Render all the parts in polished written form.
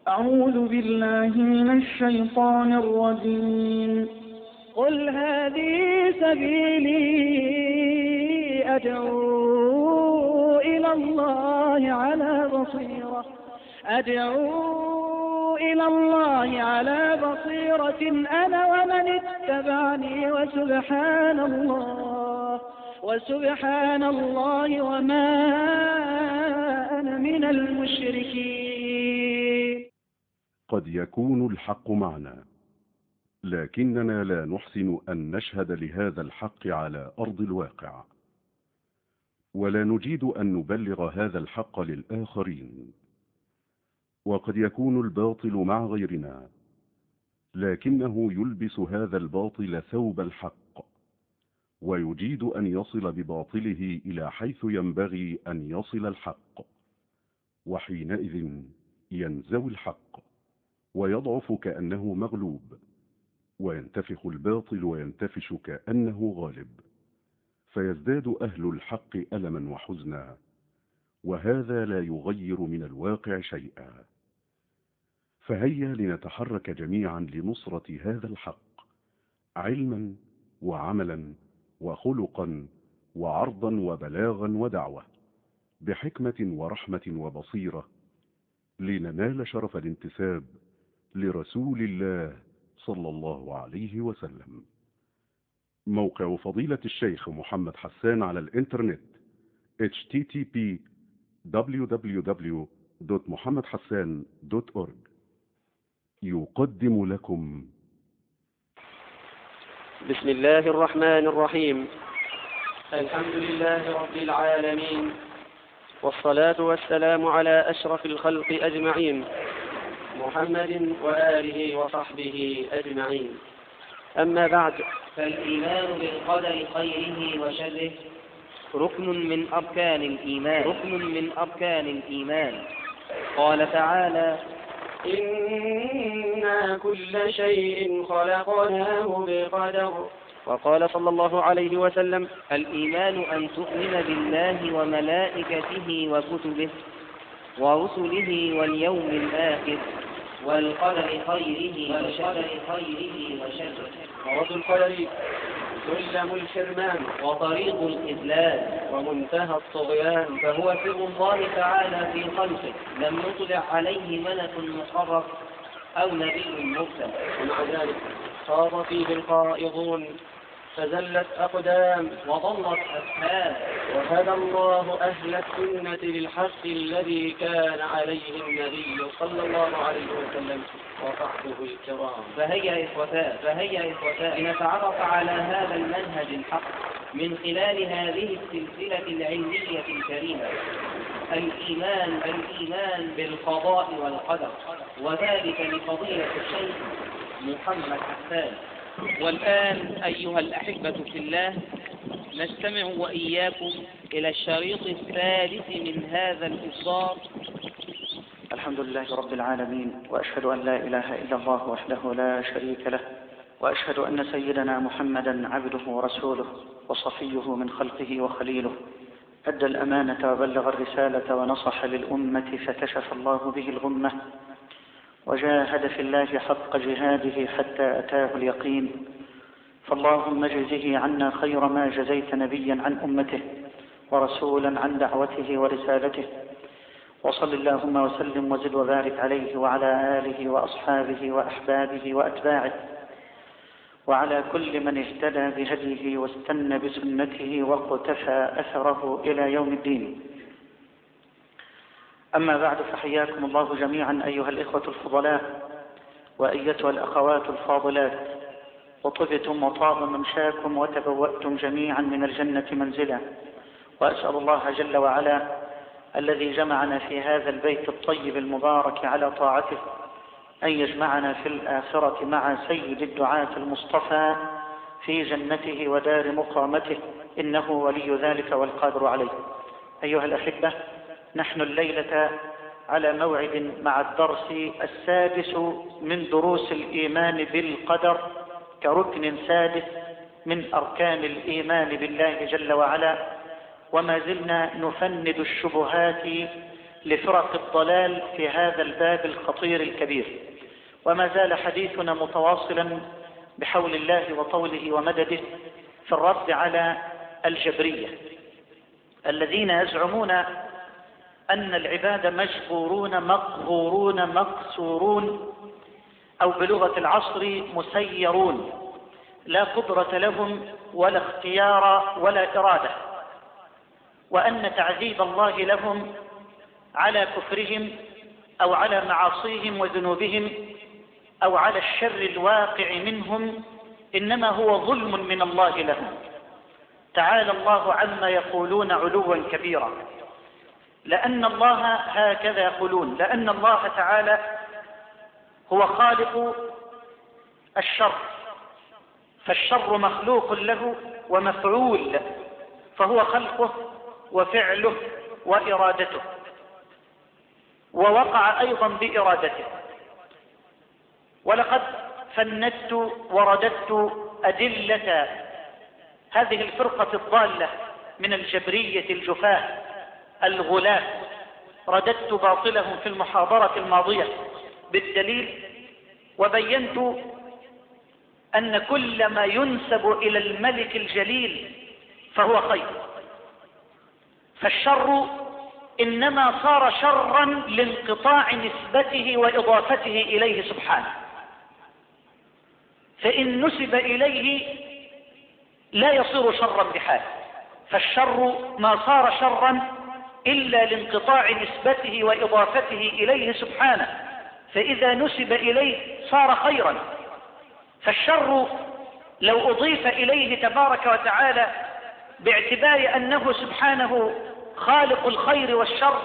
أعوذ بالله من الشيطان الرجيم. قل هذه سبيلي أدعو إلى الله على بصيرة أنا ومن اتبعني وسبحان الله وما أنا من المشركين. قد يكون الحق معنا، لكننا لا نحسن أن نشهد لهذا الحق على أرض الواقع، ولا نجيد أن نبلغ هذا الحق للآخرين. وقد يكون الباطل مع غيرنا، لكنه يلبس هذا الباطل ثوب الحق، ويجيد أن يصل بباطله إلى حيث ينبغي أن يصل الحق، وحينئذ ينزوي الحق ويضعف كأنه مغلوب، وينتفخ الباطل وينتفش كأنه غالب، فيزداد أهل الحق ألما وحزنا، وهذا لا يغير من الواقع شيئا. فهيا لنتحرك جميعا لنصرة هذا الحق، علما وعملا وخلقا وعرضا وبلاغا ودعوة، بحكمة ورحمة وبصيرة، لننال شرف الانتساب لرسول الله صلى الله عليه وسلم. موقع فضيلة الشيخ محمد حسان على الإنترنت http://www.muhammadhassan.org يقدم لكم. بسم الله الرحمن الرحيم. الحمد لله رب العالمين، والصلاة والسلام على أشرف الخلق أجمعين، محمد وآله وصحبه أجمعين. أما بعد، فالإيمان بالقدر خيره وشره ركن من أركان الإيمان. قال تعالى: إنا كل شيء خلقناه بقدر. وقال صلى الله عليه وسلم: الإيمان أن تؤمن بالله وملائكته وكتبه ورسله واليوم الآخر والقدر خيره وشره. ورد القدر سلم الحرمان وطريق الإذلال ومنتهى الطغيان، فهو سر الله تعالى في خلقه، لم يطلع عليه ملك مقرب أو نبي مرسل، ومع ذلك خاض فيه الخائضون، فزلت أقدام وضلت أسهام، وهدى الله أهل السنة للحق الذي كان عليه النبي صلى الله عليه وسلم وصحبه الكرام. فهيا إخوتان لنتعرف على هذا المنهج الحق من خلال هذه السلسلة العلمية الكريمة. الإيمان بالقضاء والقدر، وذلك لفضيلة الشيخ محمد حسان. والآن أيها الأحبة في الله، نستمع وإياكم إلى الشريط الثالث من هذا الإصدار. الحمد لله رب العالمين، وأشهد أن لا إله إلا الله وحده لا شريك له، وأشهد أن سيدنا محمدا عبده ورسوله وصفيه من خلقه وخليله، أدى الأمانة وبلغ الرسالة ونصح للأمة فكشف الله به الغمة، وجاهد في الله حق جهاده حتى أتاه اليقين. فاللهم اجزه عنا خير ما جزيت نبيا عن أمته ورسولا عن دعوته ورسالته، وصل اللهم وسلم وزد وبارك عليه وعلى آله وأصحابه وأحبابه وأتباعه وعلى كل من اهتدى بهديه واستنى بسنته واقتفى أثره إلى يوم الدين. أما بعد، فحياكم الله جميعا أيها الإخوة الفضلاء وأيتها الأخوات الفاضلات، وطبتم وطاب ممشاكم وتبوأتم جميعا من الجنة منزلا. وأسأل الله جل وعلا الذي جمعنا في هذا البيت الطيب المبارك على طاعته أن يجمعنا في الآخرة مع سيد الدعاة المصطفى في جنته ودار مقامته، إنه ولي ذلك والقادر عليه. أيها الأحبة، نحن الليلة على موعد مع الدرس السادس من دروس الإيمان بالقدر كركن سادس من أركان الإيمان بالله جل وعلا، وما زلنا نفند الشبهات لفرق الضلال في هذا الباب الخطير الكبير. وما زال حديثنا متواصلا بحول الله وطوله ومدده في الرد على الجبرية الذين يزعمون أن العباد مجبورون مقهورون مقصورون، أو بلغة العصر مسيرون، لا قدرة لهم ولا اختيار ولا إرادة، وأن تعذيب الله لهم على كفرهم أو على معاصيهم وذنوبهم أو على الشر الواقع منهم إنما هو ظلم من الله لهم. تعالى الله عما يقولون علوا كبيرا، لأن الله هكذا يقولون، لأن الله تعالى هو خالق الشر، فالشر مخلوق له ومفعول له، فهو خلقه وفعله وإرادته، ووقع أيضا بإرادته. ولقد فندت ورددت أدلة هذه الفرقة الضالة من الجبرية الجفاة الغلاة، رددت باطلهم في المحاضرة الماضية بالدليل، وبينت أن كل ما ينسب إلى الملك الجليل فهو خير، فالشر إنما صار شرا لانقطاع نسبته وإضافته إليه سبحانه، فإن نسب إليه لا يصير شرا بحال، فالشر ما صار شرا إلا لانقطاع نسبته وإضافته إليه سبحانه، فإذا نسب إليه صار خيرا. فالشر لو أضيف إليه تبارك وتعالى باعتبار أنه سبحانه خالق الخير والشر،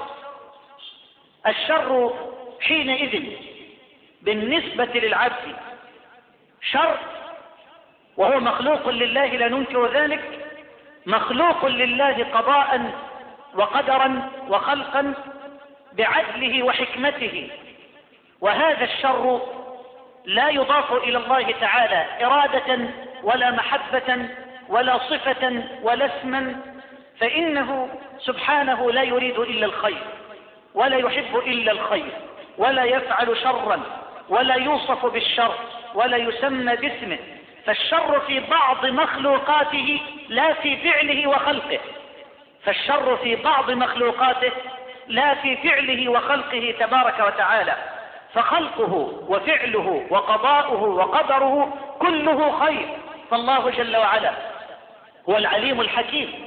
الشر حينئذ بالنسبة للعبد شر، وهو مخلوق لله لا ننكر ذلك، مخلوق لله قضاء وقدرا وخلقا بعدله وحكمته، وهذا الشر لا يضاف إلى الله تعالى إرادة ولا محبة ولا صفة ولا اسما، فإنه سبحانه لا يريد إلا الخير ولا يحب إلا الخير، ولا يفعل شرا ولا يوصف بالشر ولا يسمى باسمه. فالشر في بعض مخلوقاته لا في فعله وخلقه، فالشر في بعض مخلوقاته لا في فعله وخلقه تبارك وتعالى، فخلقه وفعله وقضاؤه وقدره كله خير. فالله جل وعلا هو العليم الحكيم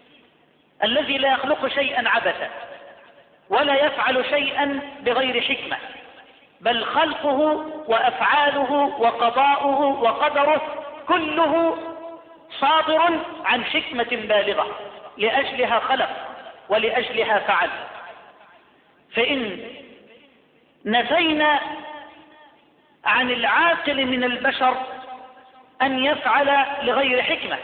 الذي لا يخلق شيئا عبثا ولا يفعل شيئا بغير حكمة، بل خلقه وأفعاله وقضاؤه وقدره كله صادر عن حكمة بالغة، لأجلها خلق ولأجلها فعل. فإن نفينا عن العاقل من البشر أن يفعل لغير حكمة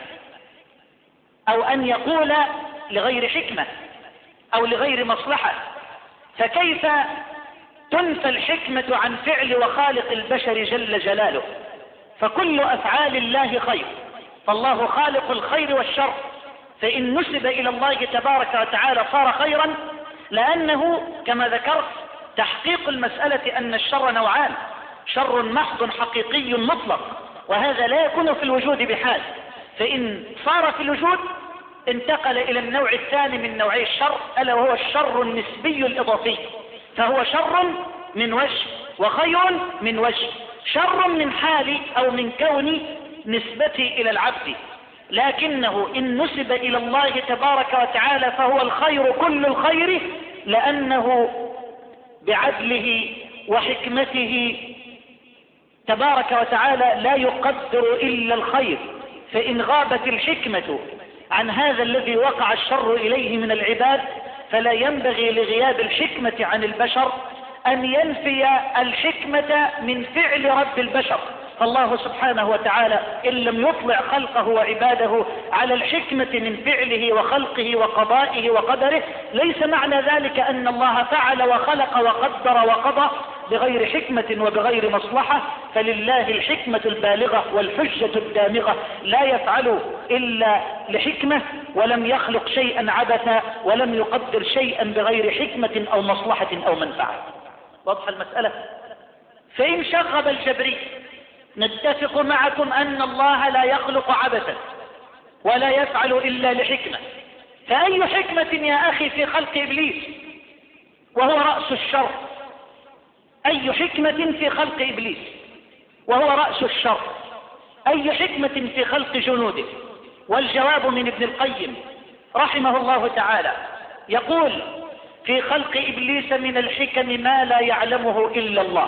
أو أن يقول لغير حكمة أو لغير مصلحة، فكيف تنفى الحكمة عن فعل وخالق البشر جل جلاله؟ فكل أفعال الله خير، فالله خالق الخير والشر، فإن نسب إلى الله تبارك وتعالى صار خيرا، لأنه كما ذكرت تحقيق المسألة أن الشر نوعان، شر محض حقيقي مطلق، وهذا لا يكون في الوجود بحال، فإن صار في الوجود انتقل إلى النوع الثاني من نوعي الشر، ألا وهو الشر النسبي الإضافي، فهو شر من وجه وخير من وجه، شر من حال أو من كون نسبته إلى العبد، لكنه إن نسب إلى الله تبارك وتعالى فهو الخير كل الخير، لأنه بعدله وحكمته تبارك وتعالى لا يقدر إلا الخير. فإن غابت الحكمة عن هذا الذي وقع الشر إليه من العباد، فلا ينبغي لغياب الحكمة عن البشر أن ينفي الحكمة من فعل رب البشر. فالله سبحانه وتعالى إن لم يطلع خلقه وعباده على الحكمة من فعله وخلقه وقضائه وقدره، ليس معنى ذلك أن الله فعل وخلق وقدر وقضى بغير حكمة وبغير مصلحة، فلله الحكمة البالغة والحجة الدامغة، لا يفعل إلا لحكمة، ولم يخلق شيئا عبثا، ولم يقدر شيئا بغير حكمة أو مصلحة أو منفعة. واضحة المسألة؟ فإن شغب الجبري نتفق معكم أن الله لا يخلق عبثا ولا يفعل إلا لحكمة. فأي حكمة يا أخي في خلق إبليس وهو رأس الشر؟ أي حكمة في خلق إبليس وهو رأس الشر؟ أي حكمة في خلق جنوده؟ والجواب من ابن القيم رحمه الله تعالى، يقول في خلق إبليس من الحكم ما لا يعلمه إلا الله.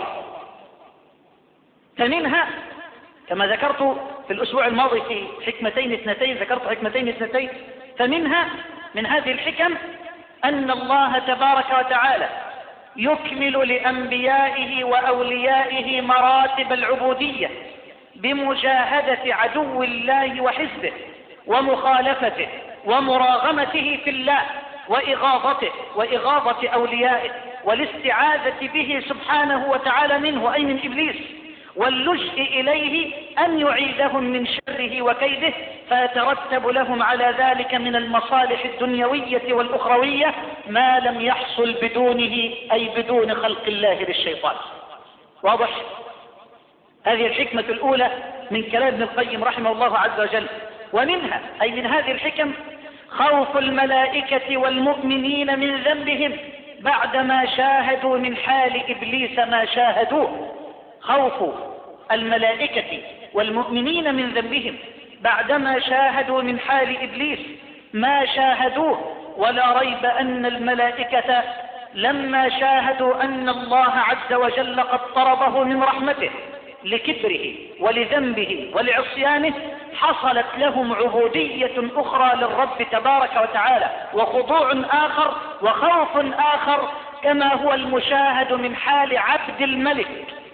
فمنها كما ذكرت في الأسبوع الماضي في حكمتين اثنتين، ذكرت حكمتين اثنتين، فمنها من هذه الحكم أن الله تبارك وتعالى يكمل لأنبيائه وأوليائه مراتب العبودية بمجاهدة عدو الله وحزبه ومخالفته ومراغمته في الله وإغاظته وإغاظة أوليائه والاستعاذة به سبحانه وتعالى منه أي من إبليس، واللجء إليه أن يعيدهم من شره وكيده، فيترتب لهم على ذلك من المصالح الدنيوية والأخروية ما لم يحصل بدونه، أي بدون خلق الله للشيطان. واضح؟ هذه الحكمة الأولى من كلام ابن القيم رحمه الله عز وجل. ومنها أي من هذه الحكم خوف الملائكة والمؤمنين من ذنبهم بعدما شاهدوا من حال إبليس ما شاهدوه. خوف الملائكة والمؤمنين من ذنبهم بعدما شاهدوا من حال إبليس ما شاهدوه. ولا ريب أن الملائكة لما شاهدوا أن الله عز وجل قد طرده من رحمته لكبره ولذنبه ولعصيانه حصلت لهم عبودية أخرى للرب تبارك وتعالى وخضوع آخر وخوف آخر، كما هو المشاهد من حال عبد الملك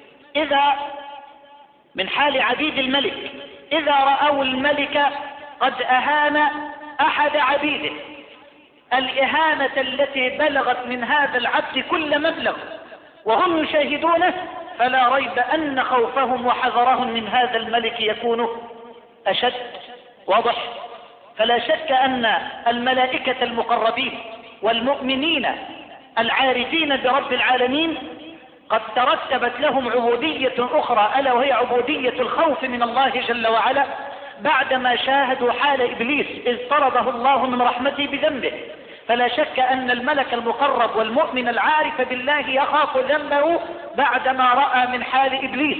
من حال عبيد الملك إذا رأوا الملك قد أهان أحد عبيده الإهانة التي بلغت من هذا العبد كل مبلغ وهم يشاهدونه، فلا ريب أن خوفهم وحذرهم من هذا الملك يكون أشد. واضح؟ فلا شك أن الملائكة المقربين والمؤمنين العارفين برب العالمين قد ترتبت لهم عبودية أخرى، ألا وهي عبودية الخوف من الله جل وعلا بعدما شاهدوا حال إبليس إذ طرده الله من رحمته بذنبه. فلا شك أن الملك المقرب والمؤمن العارف بالله يخاف ذنبه بعدما رأى من حال إبليس.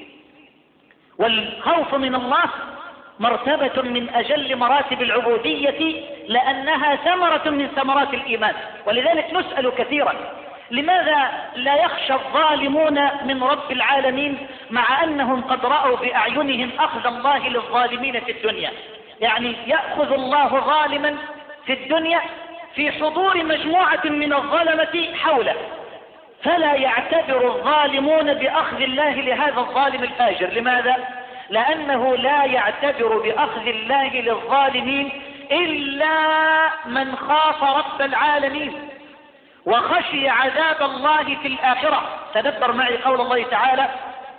والخوف من الله مرتبة من أجل مراتب العبودية لأنها ثمرة من ثمرات الإيمان. ولذلك نسأل كثيرا لماذا لا يخشى الظالمون من رب العالمين مع أنهم قد رأوا بأعينهم أخذ الله للظالمين في الدنيا؟ يعني يأخذ الله ظالما في الدنيا في حضور مجموعة من الظلمة حوله، فلا يعتبر الظالمون بأخذ الله لهذا الظالم الفاجر. لماذا؟ لأنه لا يعتبر بأخذ الله للظالمين إلا من خاف رب العالمين وخشي عذاب الله في الآخرة. تدبر معي قول الله تعالى: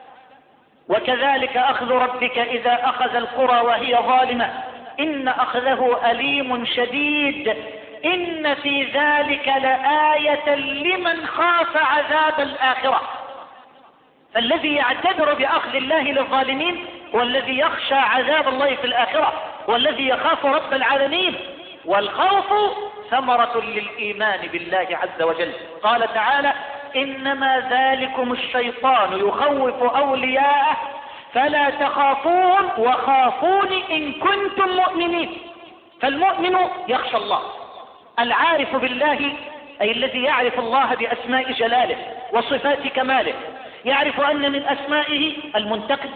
وكذلك أخذ ربك إذا أخذ القرى وهي ظالمة إن أخذه أليم شديد إن في ذلك لآية لمن خاف عذاب الآخرة. فالذي يعتبر بأخذ الله للظالمين هو الذي يخشى عذاب الله في الآخرة والذي يخاف رب العالمين. والخوف ثمرة للإيمان بالله عز وجل. قال تعالى: إنما ذلكم الشيطان يخوف أولياءه فلا تخافون وخافون إن كنتم مؤمنين. فالمؤمن يخشى الله العارف بالله، أي الذي يعرف الله بأسماء جلاله وصفات كماله، يعرف أن من أسمائه المنتقم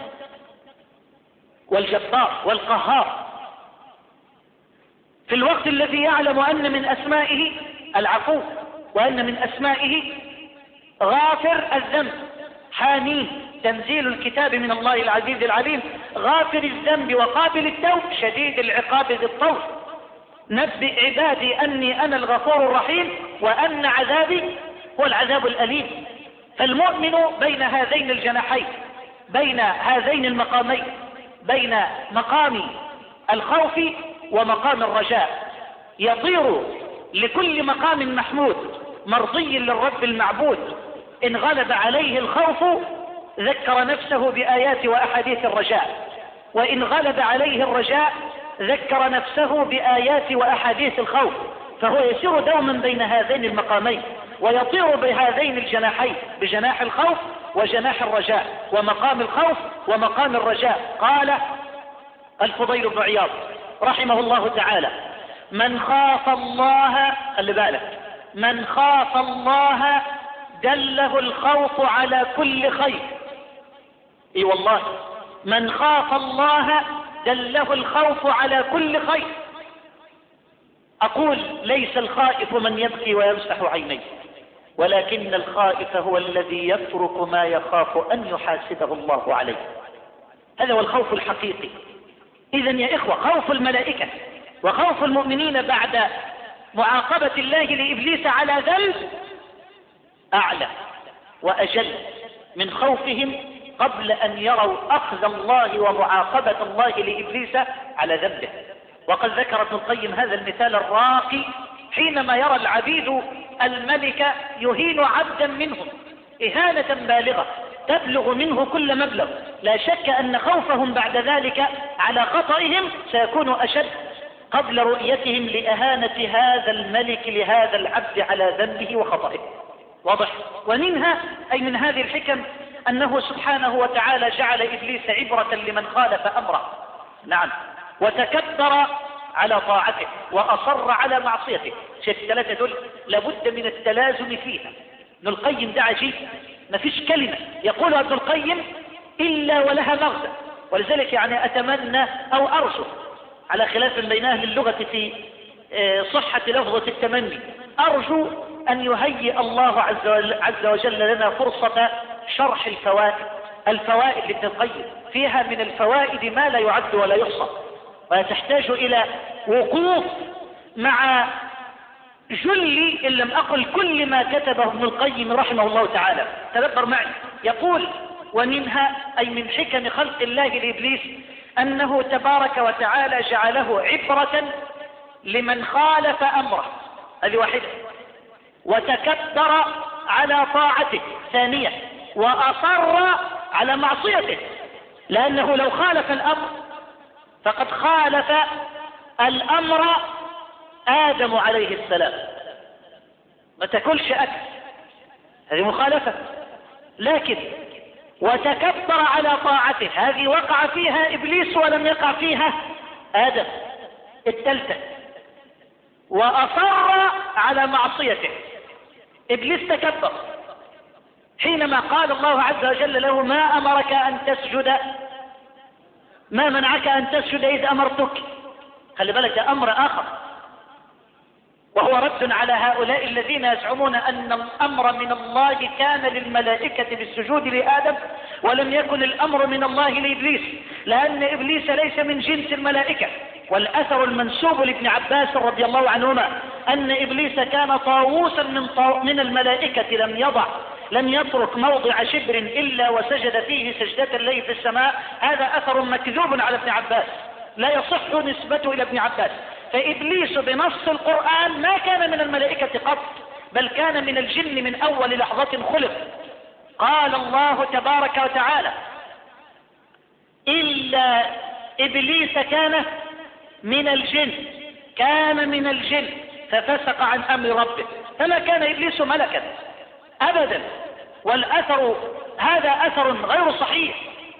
والجبار والقهار، في الوقت الذي يعلم أن من أسمائه العفو، وأن من أسمائه غافر الذنب، حامين تنزيل الكتاب من الله العزيز العليم، غافر الذنب وقابل التوب، شديد العقاب ذي الطول. نبئ عبادي أني أنا الغفور الرحيم وأن عذابي هو العذاب الأليم. فالمؤمن بين هذين الجناحين، بين هذين المقامين، بين مقام الخوف ومقام الرجاء، يطير لكل مقام محمود مرضي للرب المعبود. إن غلب عليه الخوف ذكر نفسه بآيات وأحاديث الرجاء، وإن غلب عليه الرجاء ذكر نفسه بآيات وأحاديث الخوف، فهو يسير دوما بين هذين المقامين، ويطير بهذين الجناحين، بجناح الخوف وجناح الرجاء، ومقام الخوف ومقام الرجاء. قال الفضيل بن عياض رحمه الله تعالى: من خاف الله، خلي بالك، من خاف الله دله الخوف على كل خير. اي والله، من خاف الله دله الخوف على كل خير. أقول: ليس الخائف من يبكي ويمسح عينيه، ولكن الخائف هو الذي يترك ما يخاف أن يحاسبه الله عليه. هذا هو الخوف الحقيقي. إذن يا إخوة، خوف الملائكة وخوف المؤمنين بعد معاقبة الله لإبليس على ذنب أعلى وأجل من خوفهم قبل أن يروا أخذ الله ومعاقبة الله لإبليس على ذنبه. وقد ذكر ابن القيم هذا المثال الراقي حينما يرى العبيد الملك يهين عبدا منهم إهانة بالغة تبلغ منه كل مبلغ. لا شك أن خوفهم بعد ذلك على خطئهم سيكون أشد قبل رؤيتهم لإهانة هذا الملك لهذا العبد على ذنبه وخطئه. واضح؟ ومنها أي من هذه الحكم أنه سبحانه وتعالى جعل إبليس عبرة لمن خالف أمره. نعم، وتكبر على طاعته وأصر على معصيته. شيء الثلاثة دول لابد من التلازم فيها. ابن القيم ده عجيب، ما فيش كلمة يقولها ابن القيم إلا ولها مغزى. ولذلك يعني أتمنى أو أرجو، على خلاف بين أهل اللغة في صحة لفظة التمني، أرجو أن يهيئ الله عز وجل لنا فرصة شرح الفوائد لابن القيم. فيها من الفوائد ما لا يعد ولا يحصى، وتحتاج إلى وقوف مع جل إن لم أقل كل ما كتبه ابن القيم رحمه الله تعالى. تدبر معي، يقول: ومنها أي من حكم خلق الله لإبليس أنه تبارك وتعالى جعله عبرة لمن خالف أمره، هذه واحدة، وتكبر على طاعته، ثانية، وأصر على معصيته، لأنه لو خالف الأمر فقد خالف الأمر آدم عليه السلام. ما تاكلش أكل، هذه مخالفة. لكن وتكبر على طاعته، هذه وقع فيها إبليس ولم يقع فيها آدم. الثالثة، وأصر على معصيته. إبليس تكبر حينما قال الله عز وجل له: ما أمرك أن تسجد، ما منعك أن تسجد إذ أمرتك. خلي بالك، ده أمر آخر، وهو رد على هؤلاء الذين يزعمون أن الأمر من الله كان للملائكة بالسجود لآدم ولم يكن الأمر من الله لإبليس، لأن إبليس ليس من جنس الملائكة. والأثر المنسوب لابن عباس رضي الله عنهما أن إبليس كان طاووسا من الملائكة، لم يترك موضع شبر إلا وسجد فيه سجدة الليل في السماء. هذا أثر مكذوب على ابن عباس، لا يصح نسبته إلى ابن عباس. فإبليس بنص القرآن ما كان من الملائكة قط، بل كان من الجن من أول لحظة خلق. قال الله تبارك وتعالى: إلا إبليس كان من الجن ففسق عن أمر ربه. فما كان إبليس ملكا أبدا، والأثر هذا أثر غير صحيح.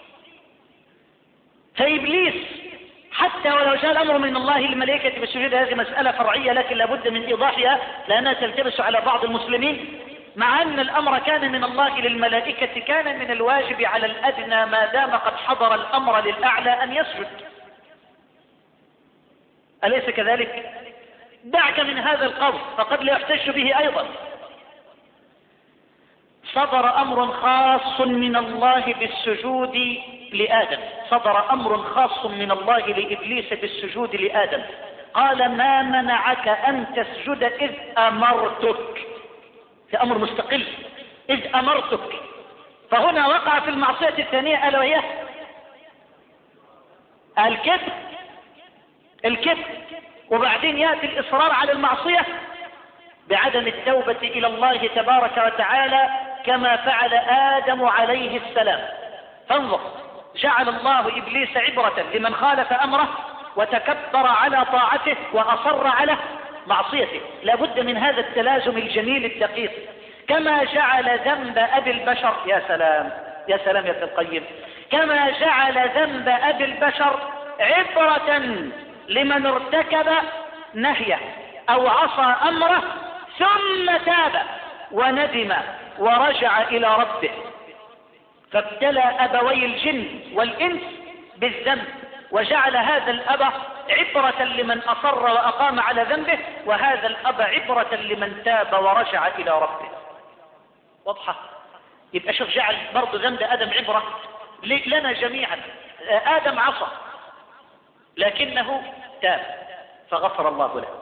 فإبليس حتى ولو جاء الأمر من الله للملائكة بالسجود، هذه مسألة فرعية لكن لابد من إيضاحها لأنها تلتبس على بعض المسلمين. مع أن الأمر كان من الله للملائكة، كان من الواجب على الأدنى ما دام قد حضر الأمر للأعلى أن يسجد، أليس كذلك؟ دعك من هذا القول فقد لا يحتج به أيضا. صدر أمر خاص من الله بالسجود لآدم، صدر أمر خاص من الله لإبليس بالسجود لآدم. قال: ما منعك أن تسجد إذ أمرتك، في أمر مستقل. إذ أمرتك. فهنا وقع في المعصية الثانية ألا وهي الكذب، وبعدين يأتي الإصرار على المعصية بعدم التوبة إلى الله تبارك وتعالى كما فعل آدم عليه السلام. فانظر، جعل الله إبليس عبرة لمن خالف أمره وتكبر على طاعته وأصر على معصيته. لابد من هذا التلازم الجميل الدقيق. كما جعل ذنب أبي البشر، يا سلام يا سلام يا ابن القيم، كما جعل ذنب أبي البشر عبرة لمن ارتكب نهيه أو عصى أمره ثم تاب وندم ورجع إلى ربه، فابتلى أبوي الجن والإنس بالذنب وجعل هذا الأب عبرة لمن أصر وأقام على ذنبه، وهذا الأب عبرة لمن تاب ورجع إلى ربه. واضحة؟ يبقى شوف، جعل برضو ذنب آدم عبرة لنا جميعا. آدم عصى لكنه تاب فغفر الله له.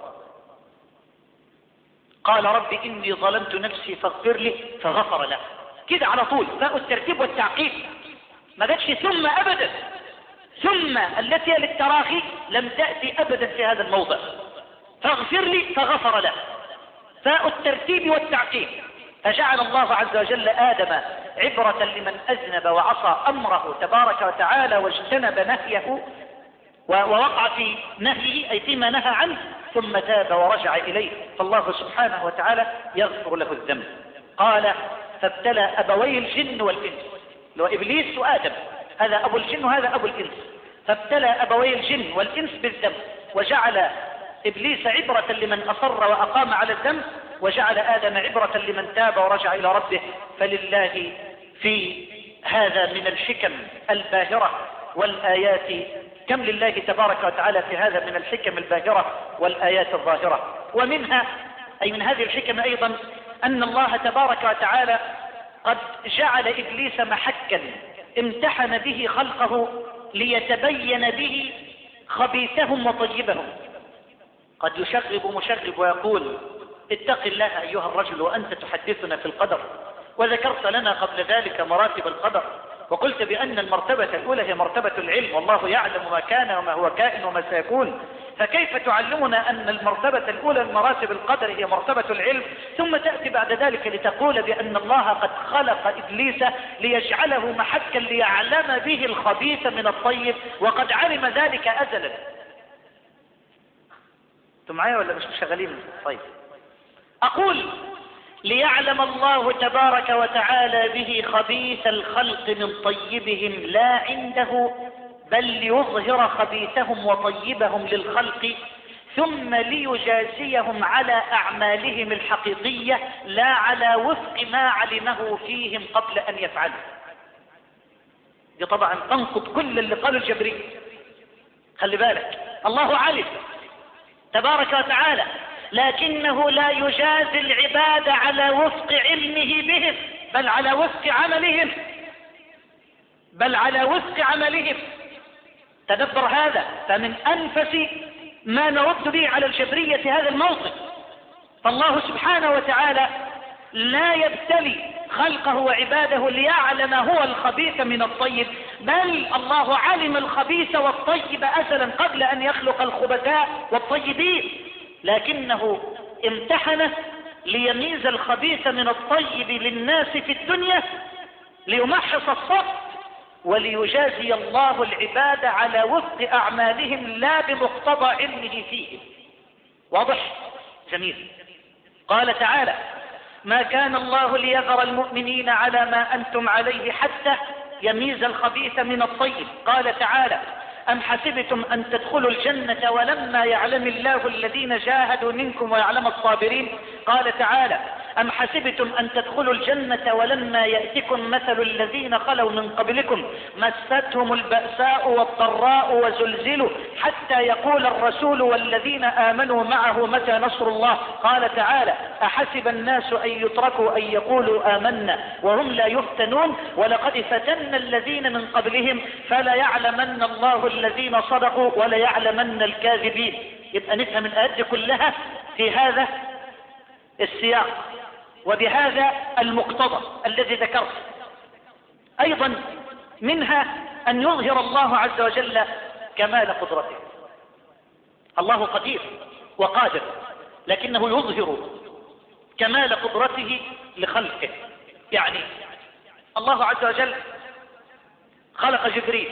قال رب إني ظلمت نفسي فاغفر لي فغفر له. كده على طول باء الترتيب والتعقيب، ما جاتش ثم أبدا. ثم التي للتراخي لم تأتي أبدا في هذا الموضع. فاغفر لي فغفر له، فاء الترتيب والتعقيب. فجعل الله عز وجل آدم عبرة لمن أذنب وعصى أمره تبارك وتعالى واجتنب نهيه ووقع في نهيه أي فيما نهى عنه، ثم تاب ورجع إليه، فالله سبحانه وتعالى يغفر له الذنب. قال فابتلى أبوي الجن والإنس، لو إبليس وآدم، هذا أبو الجن وهذا أبو الإنس. فابتلى أبوي الجن والإنس بالذنب وجعل إبليس عبرة لمن أصر وأقام على الذنب، وجعل آدم عبرة لمن تاب ورجع إلى ربه. فلله في هذا من الحكم الباهرة والآيات، كم لله تبارك وتعالى في هذا من الحكم الباهرة والآيات الظاهرة. ومنها أي من هذه الحكم أيضا أن الله تبارك وتعالى قد جعل إبليس محكا امتحن به خلقه ليتبين به خبيثهم وطيبهم. قد يشغب مشغب ويقول اتق الله أيها الرجل وأنت تحدثنا في القدر، وذكرت لنا قبل ذلك مراتب القدر، وقلت بأن المرتبة الأولى هي مرتبة العلم، والله يعلم ما كان وما هو كائن وما سيكون، فكيف تعلمنا أن المرتبة الأولى من مراتب القدر هي مرتبة العلم، ثم تأتي بعد ذلك لتقول بأن الله قد خلق إبليس ليجعله محكا ليعلم به الخبيث من الطيب، وقد علم ذلك أزلا. أنتم معايا ولا مش مشغلين؟ طيب، أقول ليعلم الله تبارك وتعالى به خبيث الخلق من طيبهم لا عنده، بل ليظهر خبيثهم وطيبهم للخلق، ثم ليجازيهم على أعمالهم الحقيقية لا على وفق ما علمه فيهم قبل أن يفعلوا. دي طبعا تنقض كل اللي قاله الجبري. خلي بالك، الله علم تبارك وتعالى، لكنه لا يجازي العباد على وفق علمه بهم، بل على وفق عملهم، تدبر هذا. فمن أنفس ما نرد به على الجبرية هذا الموقف. فالله سبحانه وتعالى لا يبتلي خلقه وعباده ليعلم هو الخبيث من الطيب، بل الله علم الخبيث والطيب أزلا قبل أن يخلق الخبثاء والطيبين، لكنه امتحنه ليميز الخبيث من الطيب للناس في الدنيا، ليمحص الصف، وليجازي الله العباد على وفق أعمالهم لا بمقتضى علمه فيهم. واضح؟ جميل. قال تعالى ما كان الله ليذر المؤمنين على ما أنتم عليه حتى يميز الخبيث من الطيب. قال تعالى أم حسبتم أن تدخلوا الجنة ولما يعلم الله الذين جاهدوا منكم ويعلم الصابرين. قال تعالى أم حسبتم أن تدخلوا الجنة ولما يأتكم مثل الذين خلوا من قبلكم مستهم البأساء والضراء وزلزلوا حتى يقول الرسول والذين آمنوا معه متى نصر الله. قال تعالى أحسب الناس أن يتركوا أن يقولوا آمنا وهم لا يفتنون ولقد فتنا الذين من قبلهم فلا يعلمن الله الذين صدقوا ولا يعلمن الكاذبين. يبقى نفهم الآيات كلها في هذا السياق. وبهذا المقتضى الذي ذكرت. أيضا منها أن يظهر الله عز وجل كمال قدرته. الله قدير وقادر، لكنه يظهر كمال قدرته لخلقه. يعني الله عز وجل خلق جبريل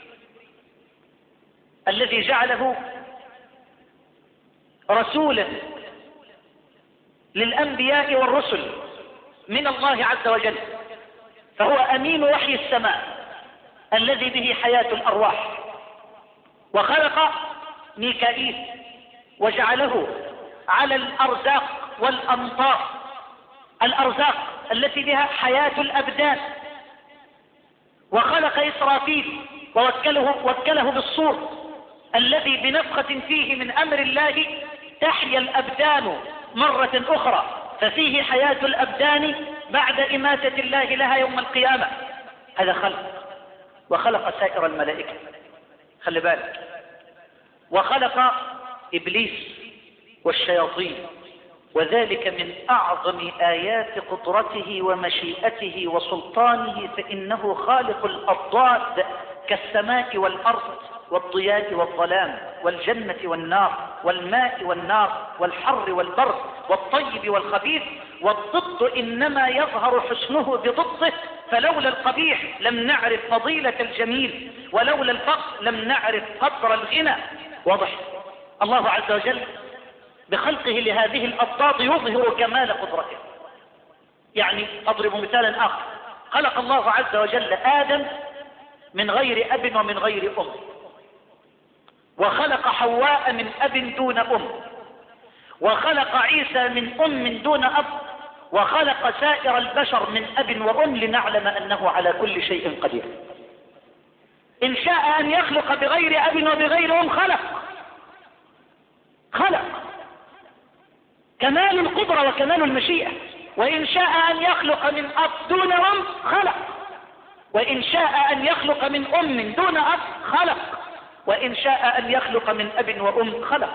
الذي جعله رسولا للأنبياء والرسل من الله عز وجل، فهو أمين وحي السماء الذي به حياة الأرواح. وخلق ميكائيل وجعله على الأرزاق والأمطار، الأرزاق التي بها حياة الأبدان. وخلق إسرافيل ووكله بالصور الذي بنفخة فيه من أمر الله تحيا الأبدان مرة أخرى، ففيه حياة الأبدان بعد إماتة الله لها يوم القيامة. هذا خلق. وخلق سائر الملائكة، خلي بالك. وخلق إبليس والشياطين، وذلك من أعظم آيات قدرته ومشيئته وسلطانه، فإنه خالق الأضداد كالسماء والأرض والضياء والظلام والجنة والنار والماء والنار والحر والبرد والطيب والخبيث. والضد إنما يظهر حسنه بضده، فلولا القبيح لم نعرف فضيلة الجميل، ولولا الفقر لم نعرف قدر الغنى. واضح؟ الله عز وجل بخلقه لهذه الأضداد يظهر كمال قدرته. يعني أضرب مثالا آخر، خلق الله عز وجل آدم من غير أب ومن غير أم، وخلق حواء من أب دون أم، وخلق عيسى من أم دون أب، وخلق سائر البشر من أب وأم لنعلم أنه على كل شيء قدير. إن شاء أن يخلق بغير أب وبغير أم خلق كمال القدرة وكمال المشيئة. وإن شاء أن يخلق من أب دون أم خلق، وإن شاء أن يخلق من أم دون أب خلق، وإن شاء أن يخلق من أب وأم خلق.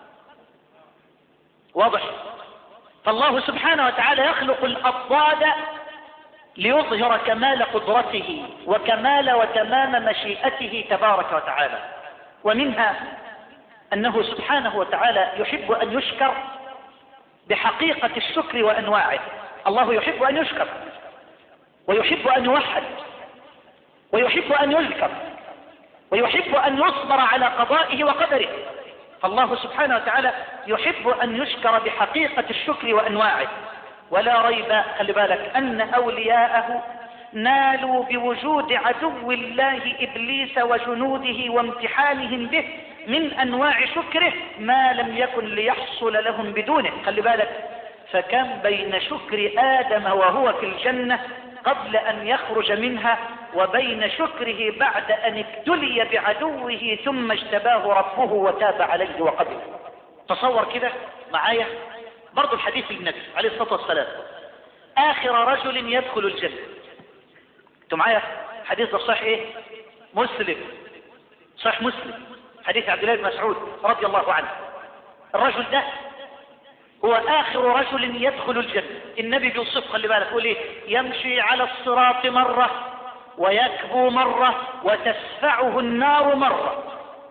واضح؟ فالله سبحانه وتعالى يخلق الأضداد ليظهر كمال قدرته وكمال وتمام مشيئته تبارك وتعالى. ومنها أنه سبحانه وتعالى يحب أن يشكر بحقيقة الشكر وأنواعه. الله يحب أن يشكر، ويحب أن يوحد، ويحب أن يذكر، ويحب أن يصبر على قضائه وقدره. فالله سبحانه وتعالى يحب أن يشكر بحقيقة الشكر وأنواعه. ولا ريب، خلي بالك، أن أولياءه نالوا بوجود عدو الله إبليس وجنوده وامتحانهم به من أنواع شكره ما لم يكن ليحصل لهم بدونه. خلي بالك، فكم بين شكر آدم وهو في الجنة قبل أن يخرج منها، وبين شكره بعد أن ابتلي بعدوه ثم اجتباه ربه وتاب عليه وقبل. تصور كده معايا برضو الحديث للنبي عليه الصلاة والسلام، آخر رجل يدخل الجنة. انتوا معايا؟ حديث صحيح ايه؟ مسلم، صحيح مسلم، حديث عبد الله بن مسعود رضي الله عنه. الرجل ده هو آخر رجل يدخل الجنة. النبي بيوصف، خلي بالك، يقول ايه؟ يمشي على الصراط مرة ويكبو مرة وتسفعه النار مرة.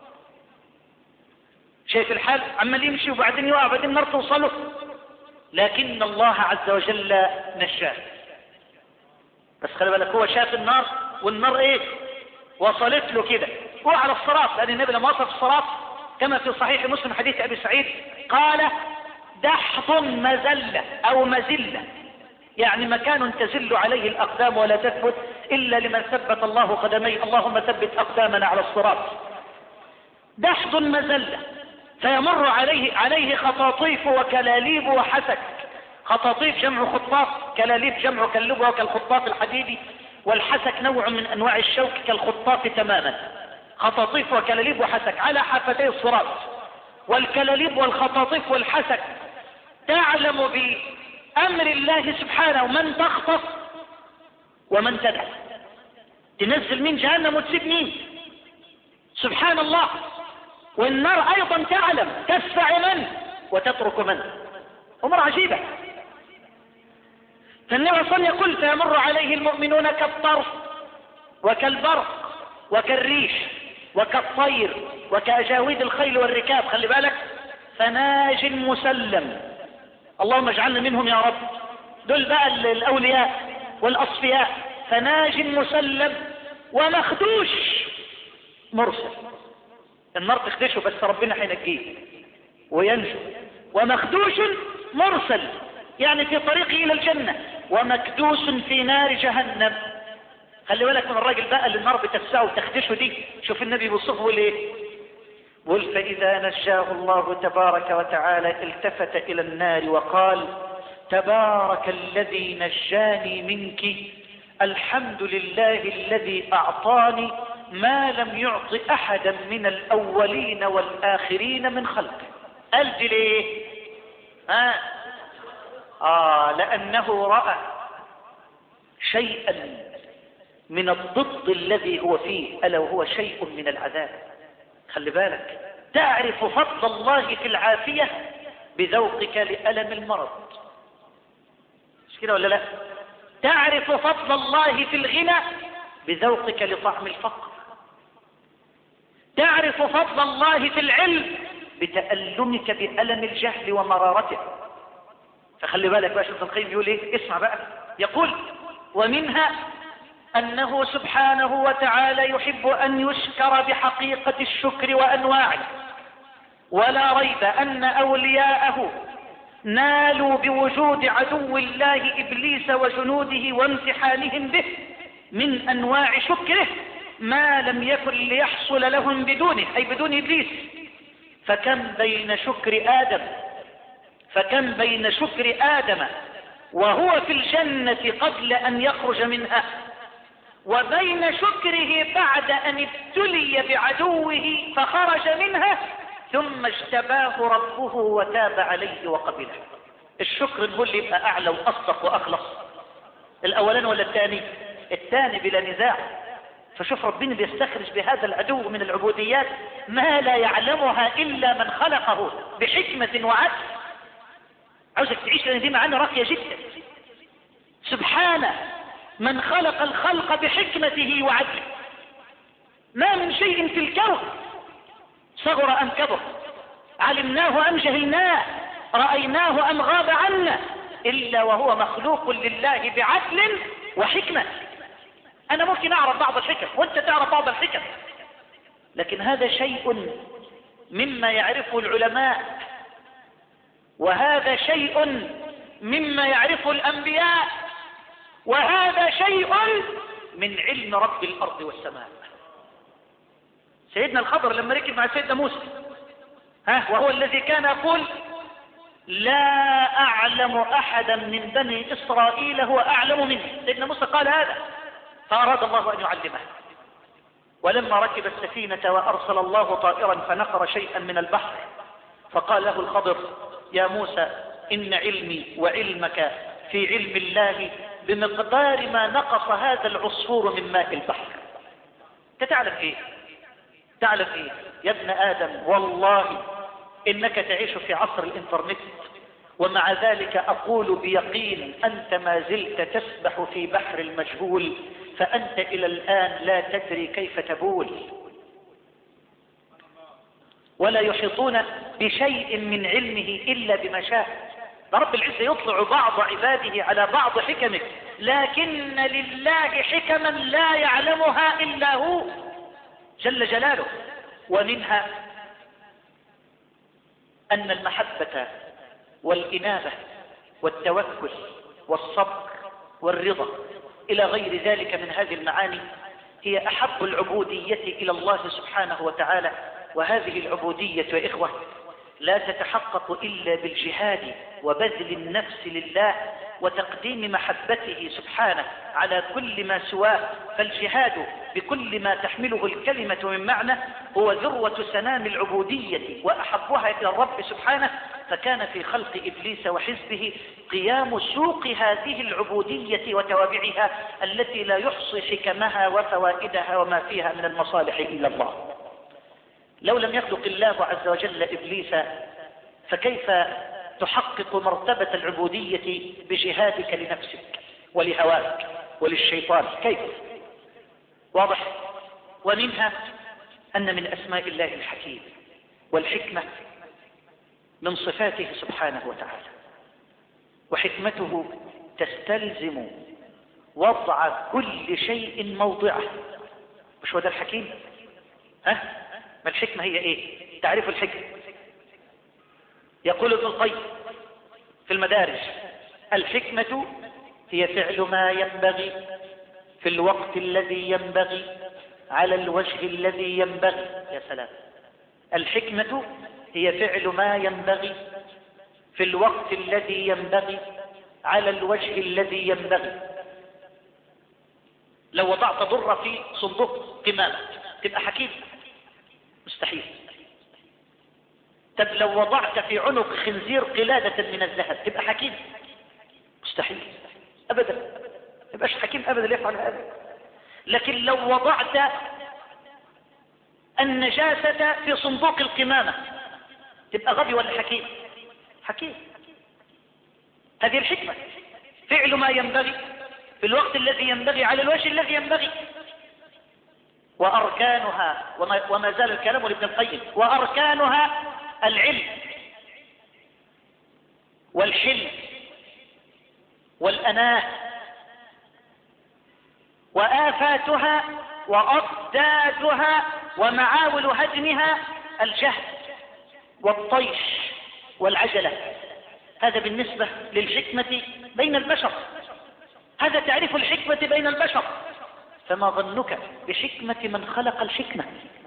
شايف الحال؟ عمال يمشي وبعدين يقع، بعدين النار توصله، لكن الله عز وجل نجاه. بس خلي بالك، هو شاف النار والنار ايه؟ وصلت له كده. هو على الصراط، لأن النبي لما وصف الصراط كما في صحيح مسلم حديث أبي سعيد قال: دحض مزلة أو مزلة، يعني مكان تزل عليه الأقدام ولا تثبت إلا لمن ثبت الله قدميه. اللهم ثبت أقدامنا على الصراط. دحض مزلة، فيمر عليه خطاطيف وكلاليب وحسك. خطاطيف جمع خطاط، كلاليب جمع كلبها كالخطاط الحديدي، والحسك نوع من أنواع الشوك كالخطاط تماما. خطاطيف وكلاليب وحسك على حافتي الصراط. والكلاليب والخطاطيف والحسك تعلم بأمر الله سبحانه من تخطف ومن تدع، تنزل من جهنم وتسيب مين، سبحان الله. والنار أيضا تعلم تسفع من وتترك من. أمر عجيبة. فالنبي صلى الله عليه وسلم يقول فيمر عليه المؤمنون كالطرف وكالبرق وكالريش وكالطير وكأجاويد الخيل والركاب. خلي بالك، فناج مسلم، اللهم اجعلنا منهم يا رب. دول بقى الأولياء والأصفياء. فناج مسلم ومخدوش مرسل. النار تخدشه بس ربنا حينجيه وينجو. ومخدوش مرسل يعني في طريقه إلى الجنة، ومكدوس في نار جهنم. خلي بالك من الراجل بقى اللي النار بتفسعه وتخدشه دي. شوف النبي بيوصفه ليه؟ قل فإذا نجاه الله تبارك وتعالى التفت إلى النار وقال تبارك الذي نجاني منك، الحمد لله الذي أعطاني ما لم يعط أحدا من الأولين والآخرين من خلقه. قال دي ليه؟ لأنه رأى شيئا من الضد الذي هو فيه، ألا وهو شيء من العذاب. خلي بالك، تعرف فضل الله في العافية بذوقك لألم المرض، مش كده ولا لا؟ تعرف فضل الله في الغنى بذوقك لطعم الفقر. تعرف فضل الله في العلم بتألمك بألم الجهل ومرارته. فخلي بالك بقى، شوف ابن القيم يقول ايه، اسمع بقى. يقول ومنها أنه سبحانه وتعالى يحب أن يشكر بحقيقة الشكر وأنواعه، ولا ريب أن أولياءه نالوا بوجود عدو الله إبليس وجنوده وامتحانهم به من أنواع شكره ما لم يكن ليحصل لهم بدونه، أي بدون إبليس. فكم بين شكر آدم وهو في الجنة قبل أن يخرج منها، وبين شكره بعد أن ابتلي بعدوه فخرج منها ثم اجتباه ربه وتاب عليه وقبله. الشكر نقول يبقى أعلى وأصدق وأخلص، الأولان ولا الثاني؟ الثاني بلا نزاع. فشوف ربنا بيستخرج بهذا العدو من العبوديات ما لا يعلمها إلا من خلقه بحكمة وعدل. عاوزك تعيش لأن دي معانا راقية جدا. سبحانه من خلق الخلق بحكمته وعدله، ما من شيء في الكون صغر أم كبر، علمناه أم جهلناه، رأيناه أم غاب عنا، إلا وهو مخلوق لله بعدل وحكمة. أنا ممكن أعرف بعض الحكم وأنت تعرف بعض الحكم، لكن هذا شيء مما يعرفه العلماء، وهذا شيء مما يعرفه الأنبياء، وهذا شيء من علم رب الأرض والسماء. سيدنا الخضر لما ركب مع سيدنا موسى وهو الذي كان يقول لا أعلم أحدا من بني إسرائيل هو أعلم مني، سيدنا موسى قال هذا، فأراد الله أن يعلمه. ولما ركب السفينة وأرسل الله طائرا فنقر شيئا من البحر، فقال له الخضر يا موسى إن علمي وعلمك في علم الله بمقدار ما نقص هذا العصفور من ماء البحر. انت تعلم ايه؟ تعلم ايه يا ابن آدم؟ والله إنك تعيش في عصر الإنترنت، ومع ذلك أقول بيقين أنت ما زلت تسبح في بحر المجهول، فأنت إلى الآن لا تدري كيف تبول، ولا يحيطون بشيء من علمه إلا بما شاء. رب العزة يطلع بعض عباده على بعض حكمه، لكن لله حكما لا يعلمها إلا هو جل جلاله. ومنها أن المحبة والإنابة والتوكل والصبر والرضا إلى غير ذلك من هذه المعاني هي أحب العبودية إلى الله سبحانه وتعالى. وهذه العبودية يا إخوة لا تتحقق إلا بالجهاد وبذل النفس لله وتقديم محبته سبحانه على كل ما سواه. فالجهاد بكل ما تحمله الكلمة من معنى هو ذروة سنام العبودية وأحبها إلى الرب سبحانه. فكان في خلق إبليس وحزبه قيام سوق هذه العبودية وتوابعها التي لا يحصي حكمها وفوائدها وما فيها من المصالح إلا الله. لو لم يخلق الله عز وجل إبليس فكيف تحقق مرتبة العبودية بجهادك لنفسك ولهواك وللشيطان. كيف؟ واضح. ومنها أن من أسماء الله الحكيم، والحكمة من صفاته سبحانه وتعالى، وحكمته تستلزم وضع كل شيء موضعه. مش هو ده الحكيم؟ ما الحكمة هي ايه؟ تعريف الحكمة. يقول ابن القيم في المدارج: الحكمة هي فعل ما ينبغي في الوقت الذي ينبغي على الوجه الذي ينبغي. يا سلام. الحكمة هي فعل ما ينبغي في الوقت الذي ينبغي على الوجه الذي ينبغي. لو وضعت ضرة في صندوق قمامة تبقى حكيم؟ مستحيل. طب لو وضعت في عنق خنزير قلادة من الذهب تبقى حكيم؟ مستحيل أبدا. ما يبقاش حكيم أبدا يفعل هذا. لكن لو وضعت النجاسة في صندوق القمامة تبقى غبي ولا حكيم؟ حكيم. هذه الحكمة، فعل ما ينبغي في الوقت الذي ينبغي على الوجه الذي ينبغي. وأركانها، وما زال الكلام لابن القيم، وأركانها العلم والحلم والأناة، وآفاتها وأضدادها ومعاول هدمها الجهل والطيش والعجلة. هذا بالنسبة للحكمة بين البشر، هذا تعريف الحكمة بين البشر. فما ظنك بحكمة من خلق الحكمة؟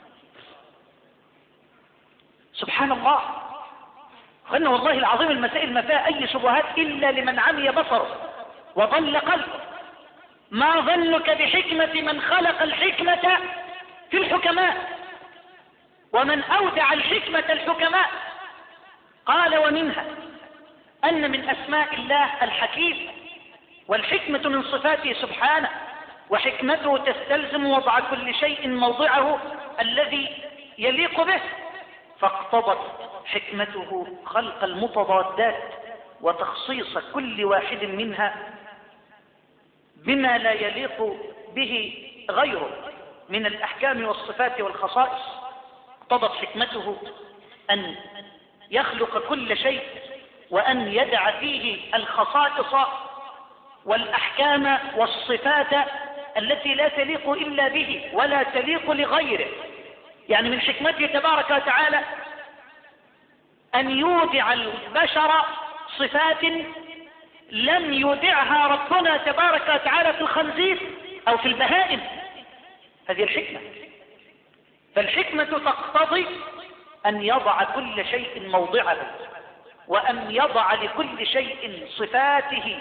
سبحان الله. وأن والله العظيم المسائل ما فيها أي شبهات إلا لمن عمي بصره وضل قلبه. ما ظنك بحكمة من خلق الحكمة في الحكماء ومن أودع الحكمة الحكماء؟ قال: ومنها أن من أسماء الله الحكيم، والحكمة من صفاته سبحانه، وحكمته تستلزم وضع كل شيء موضعه الذي يليق به، فاقتضت حكمته خلق المتضادات وتخصيص كل واحد منها بما لا يليق به غيره من الأحكام والصفات والخصائص. اقتضت حكمته أن يخلق كل شيء وأن يدع فيه الخصائص والأحكام والصفات التي لا تليق إلا به ولا تليق لغيره. يعني من حكمته تبارك وتعالى أن يودع البشر صفات لم يودعها ربنا تبارك وتعالى في الخنزير أو في البهائم. هذه الحكمة. فالحكمة تقتضي أن يضع كل شيء موضعه، وأن يضع لكل شيء صفاته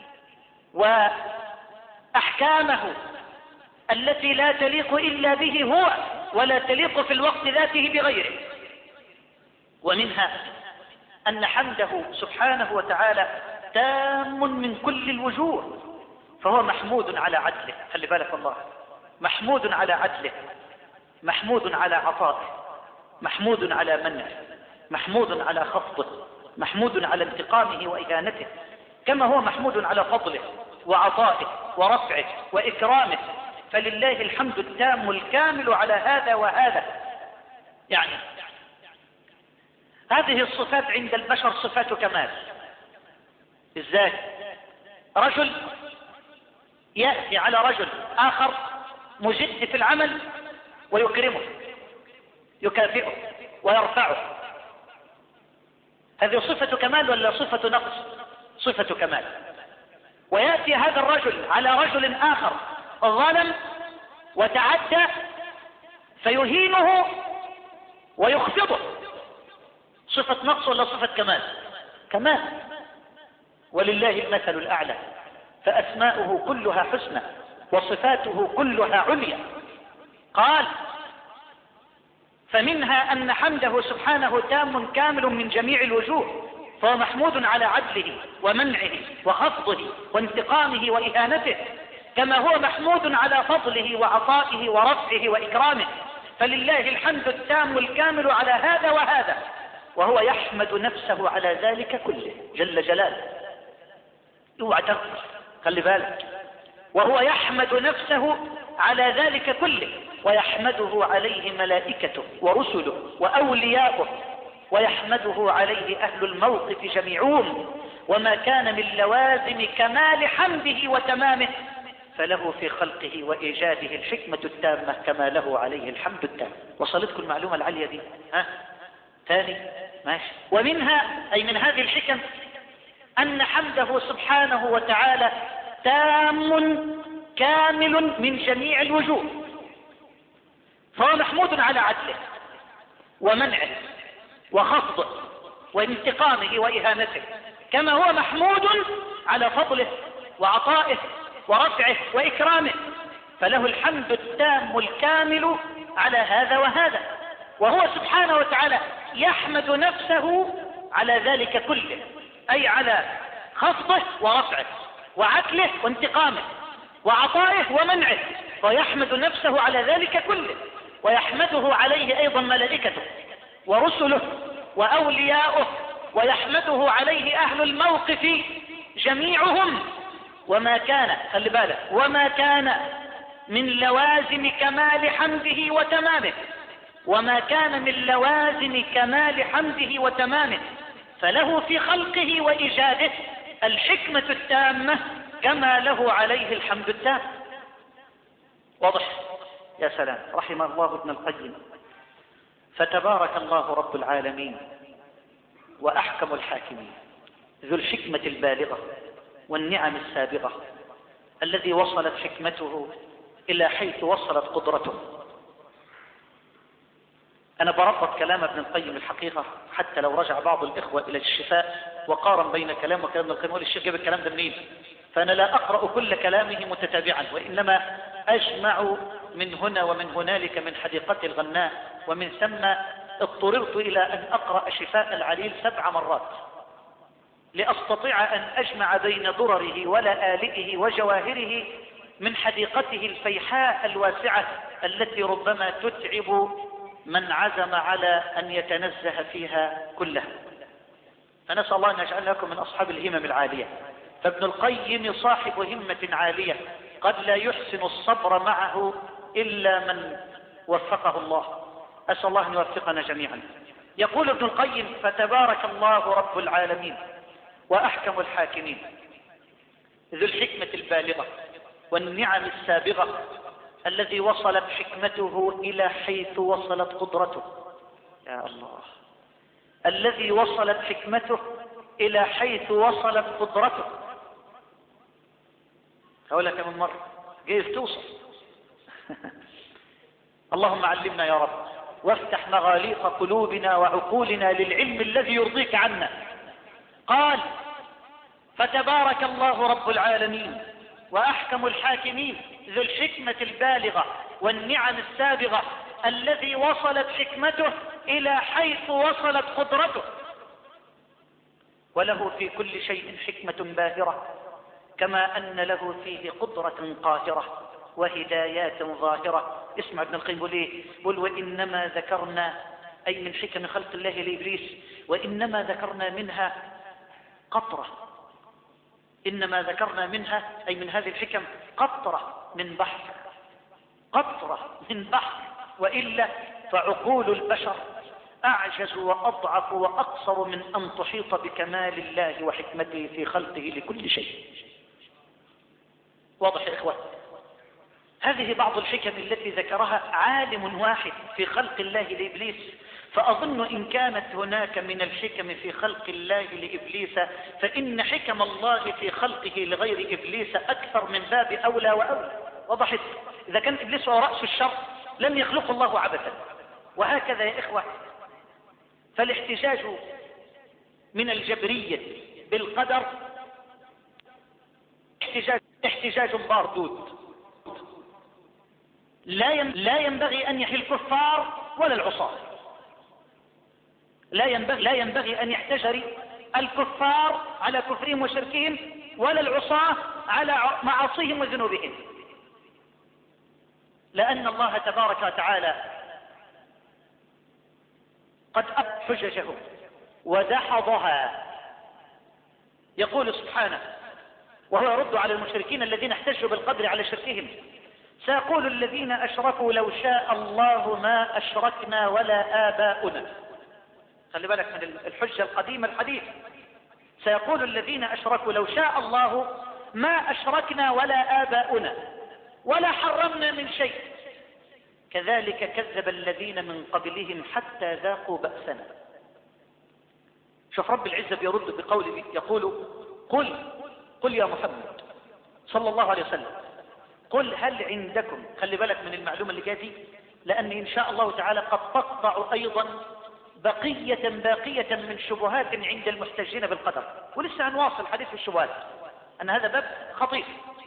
وأحكامه التي لا تليق إلا به هو ولا تليق في الوقت ذاته بغيره. ومنها أن حمده سبحانه وتعالى تام من كل الوجوه، فهو محمود على عدله. خلي بالك الله، محمود على عدله، محمود على عطائه، محمود على منعه، محمود على خفضه، محمود على انتقامه وإهانته، كما هو محمود على فضله وعطائه ورفعه وإكرامه. فلله الحمد التام الكامل على هذا وهذا. يعني هذه الصفات عند البشر صفات كمال. ازاي؟ رجل يأتي على رجل آخر مجد في العمل ويكرمه، يكافئه ويرفعه. هذه صفة كمال ولا صفة نقص؟ صفة كمال. ويأتي هذا الرجل على رجل آخر ظلم وتعدى فيهينه ويخفضه، صفة نقص ولا صفة كمال؟ كمال. ولله المثل الأعلى، فأسماؤه كلها حسنى وصفاته كلها عليا. قال: فمنها أن حمده سبحانه تام كامل من جميع الوجوه، فهو محمود على عدله ومنعه وخفضه وانتقامه وإهانته، كما هو محمود على فضله وعطائه ورفعه وإكرامه. فلله الحمد التام الكامل على هذا وهذا. وهو يحمد نفسه على ذلك كله جل جلاله. اوعى تغفل، خلي بالك. وهو يحمد نفسه على ذلك كله، ويحمده عليه ملائكته ورسله وأولياؤه، ويحمده عليه أهل الموقف جميعهم، وما كان من لوازم كمال حمده وتمامه فله في خلقه وإيجاده الحكمة التامة كما له عليه الحمد التام. وصلتكم المعلومة العالية دي؟ ثاني ماشي. ومنها أي من هذه الحكم أن حمده سبحانه وتعالى تام كامل من جميع الوجوه، فهو محمود على عدله ومنعه وخفضه وانتقامه وإهانته، كما هو محمود على فضله وعطائه ورفعه وإكرامه، فله الحمد التام الكامل على هذا وهذا. وهو سبحانه وتعالى يحمد نفسه على ذلك كله، أي على خفضه ورفعه وعدله وانتقامه وعطائه ومنعه، ويحمد نفسه على ذلك كله، ويحمده عليه أيضا ملائكته ورسله وأولياؤه، ويحمده عليه أهل الموقف جميعهم. وما كان، خلي بالك، وما كان من لوازم كمال حمده وتمامه، وما كان من لوازم كمال حمده وتمامه فله في خلقه وإيجاده الحكمة التامة كما له عليه الحمد التام. واضح؟ يا سلام، رحم الله ابن القيم. فتبارك الله رب العالمين وأحكم الحاكمين ذو الحكمة البالغة والنعم السابغة، الذي وصلت حكمته إلى حيث وصلت قدرته. أنا بربط كلام ابن القيم الحقيقة، حتى لو رجع بعض الإخوة إلى الشفاء وقارن بين كلام وكلام ابن القيم، يقول الشيخ جاب الكلام ده منين؟ فأنا لا أقرأ كل كلامه متتابعا، وإنما أجمع من هنا ومن هنالك من حديقة الغناء، ومن ثم اضطررت إلى أن أقرأ شفاء العليل 7 مرات لأستطيع أن أجمع بين درره ولآلئه وجواهره من حديقته الفيحاء الواسعة التي ربما تتعب من عزم على أن يتنزه فيها كلها. فنسأل الله أن يجعل لكم من أصحاب الهمم العالية. فابن القيم صاحب همة عالية قد لا يحسن الصبر معه إلا من وفقه الله. أسأل الله أن يوفقنا جميعا. يقول ابن القيم: فتبارك الله رب العالمين وأحكم الحاكمين ذو الحكمة البالغة والنعم السابغة، الذي وصلت حكمته إلى حيث وصلت قدرته. يا الله، الذي وصلت حكمته إلى حيث وصلت قدرته. هقولها كم مرة جايز توصل. اللهم علمنا يا رب، وافتح مغاليق قلوبنا وعقولنا للعلم الذي يرضيك عنا. قال: فتبارك الله رب العالمين وأحكم الحاكمين ذو الحكمة البالغة والنعم السابغة، الذي وصلت حكمته إلى حيث وصلت قدرته، وله في كل شيء حكمة باهرة، كما أن له فيه قدرة قاهرة وهدايات ظاهرة. اسمع ابن القيم يقول ايه؟ يقول: وإنما ذكرنا، أي من حكم خلق الله لإبليس، وإنما ذكرنا منها قطرة. إنما ذكرنا منها، أي من هذه الحكم، قطرة من بحر، قطرة من بحر، وإلا فعقول البشر أعجز وأضعف وأقصر من أن تحيط بكمال الله وحكمته في خلقه لكل شيء. واضح يا إخوان؟ هذه بعض الحكم التي ذكرها عالم واحد في خلق الله لإبليس، فأظن إن كانت هناك من الحكم في خلق الله لإبليس، فإن حكم الله في خلقه لغير إبليس أكثر من باب أولى وأولى. وضحت؟ إذا كان إبليس هو رأس الشر لم يخلق الله عبثا. وهكذا يا إخوة، فالاحتجاج من الجبرية بالقدر احتجاج باردود، لا ينبغي أن يحل الكفار ولا العصاة. لا ينبغي أن يحتجر الكفار على كفرهم وشركهم، ولا العصاة على معاصيهم وذنوبهم، لأن الله تبارك وتعالى قد أبى حججه ودحضها. يقول سبحانه وهو يرد على المشركين الذين احتجوا بالقدر على شركهم: سيقول الذين أشركوا لو شاء الله ما أشركنا ولا آباؤنا. خلي بالك من الحجة القديمة الحديثة. سيقول الذين أشركوا لو شاء الله ما أشركنا ولا آباؤنا ولا حرمنا من شيء كذلك كذب الذين من قبلهم حتى ذاقوا بأسنا. شوف رب العزة بيرد بقوله يقول: قل يا محمد صلى الله عليه وسلم، قل هل عندكم، خلي بالك من المعلومة اللي جاتي، لأن إن شاء الله تعالى قد تقطع أيضا بقية من شبهات عند المحتجين بالقدر، ولسه هنواصل حديث الشبهات أن هذا باب خطير.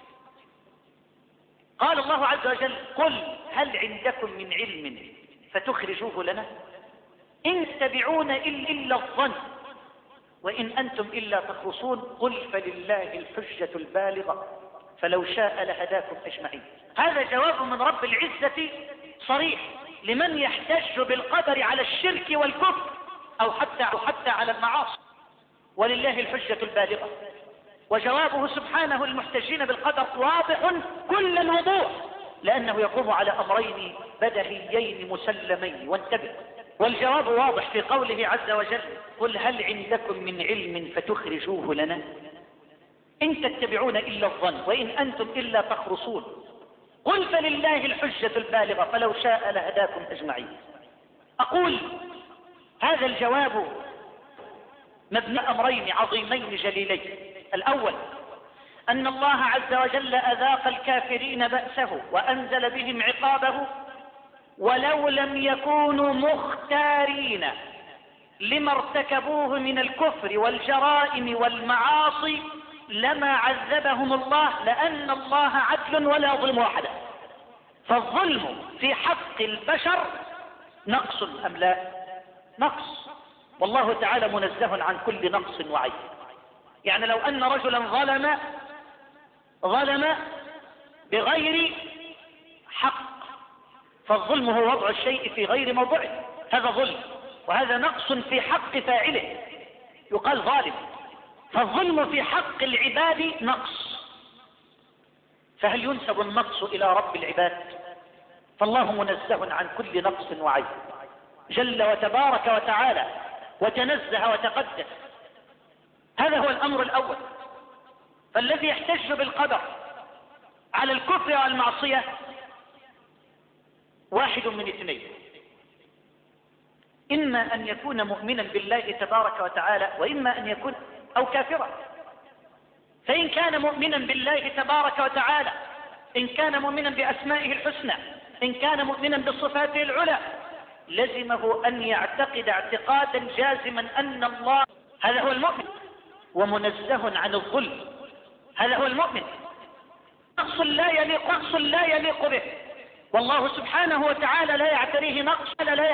قال الله عز وجل: قل هل عندكم من علم فتخرجوه لنا؟ إن تتبعون إلا الظن وإن أنتم إلا تخرصون. قل فلله الحجة البالغة فلو شاء لهداكم أجمعين. هذا جواب من رب العزة صريح لمن يحتج بالقدر على الشرك والكفر أو حتى على المعاصي. ولله الحجة البالغة. وجوابه سبحانه المحتجين بالقدر واضح كل الوضوح، لأنه يقوم على أمرين بدهيين مسلمين. وانتبه، والجواب واضح في قوله عز وجل: قل هل عندكم من علم فتخرجوه لنا؟ إن تتبعون إلا الظن وإن أنتم إلا تخرصون. قل فلله الحجة البالغة فلو شاء لهداكم أجمعين. أقول هذا الجواب مبني أمرين عظيمين جليلين. الأول أن الله عز وجل أذاق الكافرين بأسه وأنزل بهم عقابه، ولو لم يكونوا مختارين لما ارتكبوه من الكفر والجرائم والمعاصي لما عذبهم الله، لأن الله عدل ولا يظلم أحدا. فالظلم في حق البشر نقص أم لا؟ نقص، والله تعالى منزه عن كل نقص وعيب. يعني لو أن رجلا ظلم بغير حق، فالظلم هو وضع الشيء في غير موضعه، هذا ظلم، وهذا نقص في حق فاعله يقال ظالم. فالظلم في حق العباد نقص، فهل ينسب النقص إلى رب العباد؟ فالله منزه عن كل نقص وعيب جل وتبارك وتعالى وتنزه وتقدس. هذا هو الأمر الأول. فالذي يحتج بالقدر على الكفر والمعصية واحد من اثنين: إما أن يكون مؤمنا بالله تبارك وتعالى، وإما أن يكون أو كافرا. فإن كان مؤمنا بالله تبارك وتعالى، إن كان مؤمنا بأسمائه الحسنى، إن كان مؤمنا بصفاته العلى، لزمه أن يعتقد اعتقادا جازما أن الله، هذا هو المؤمن، ومنزه عن الظلم، هذا هو المؤمن. نقص لا يليق به، والله سبحانه وتعالى لا يعتريه نقص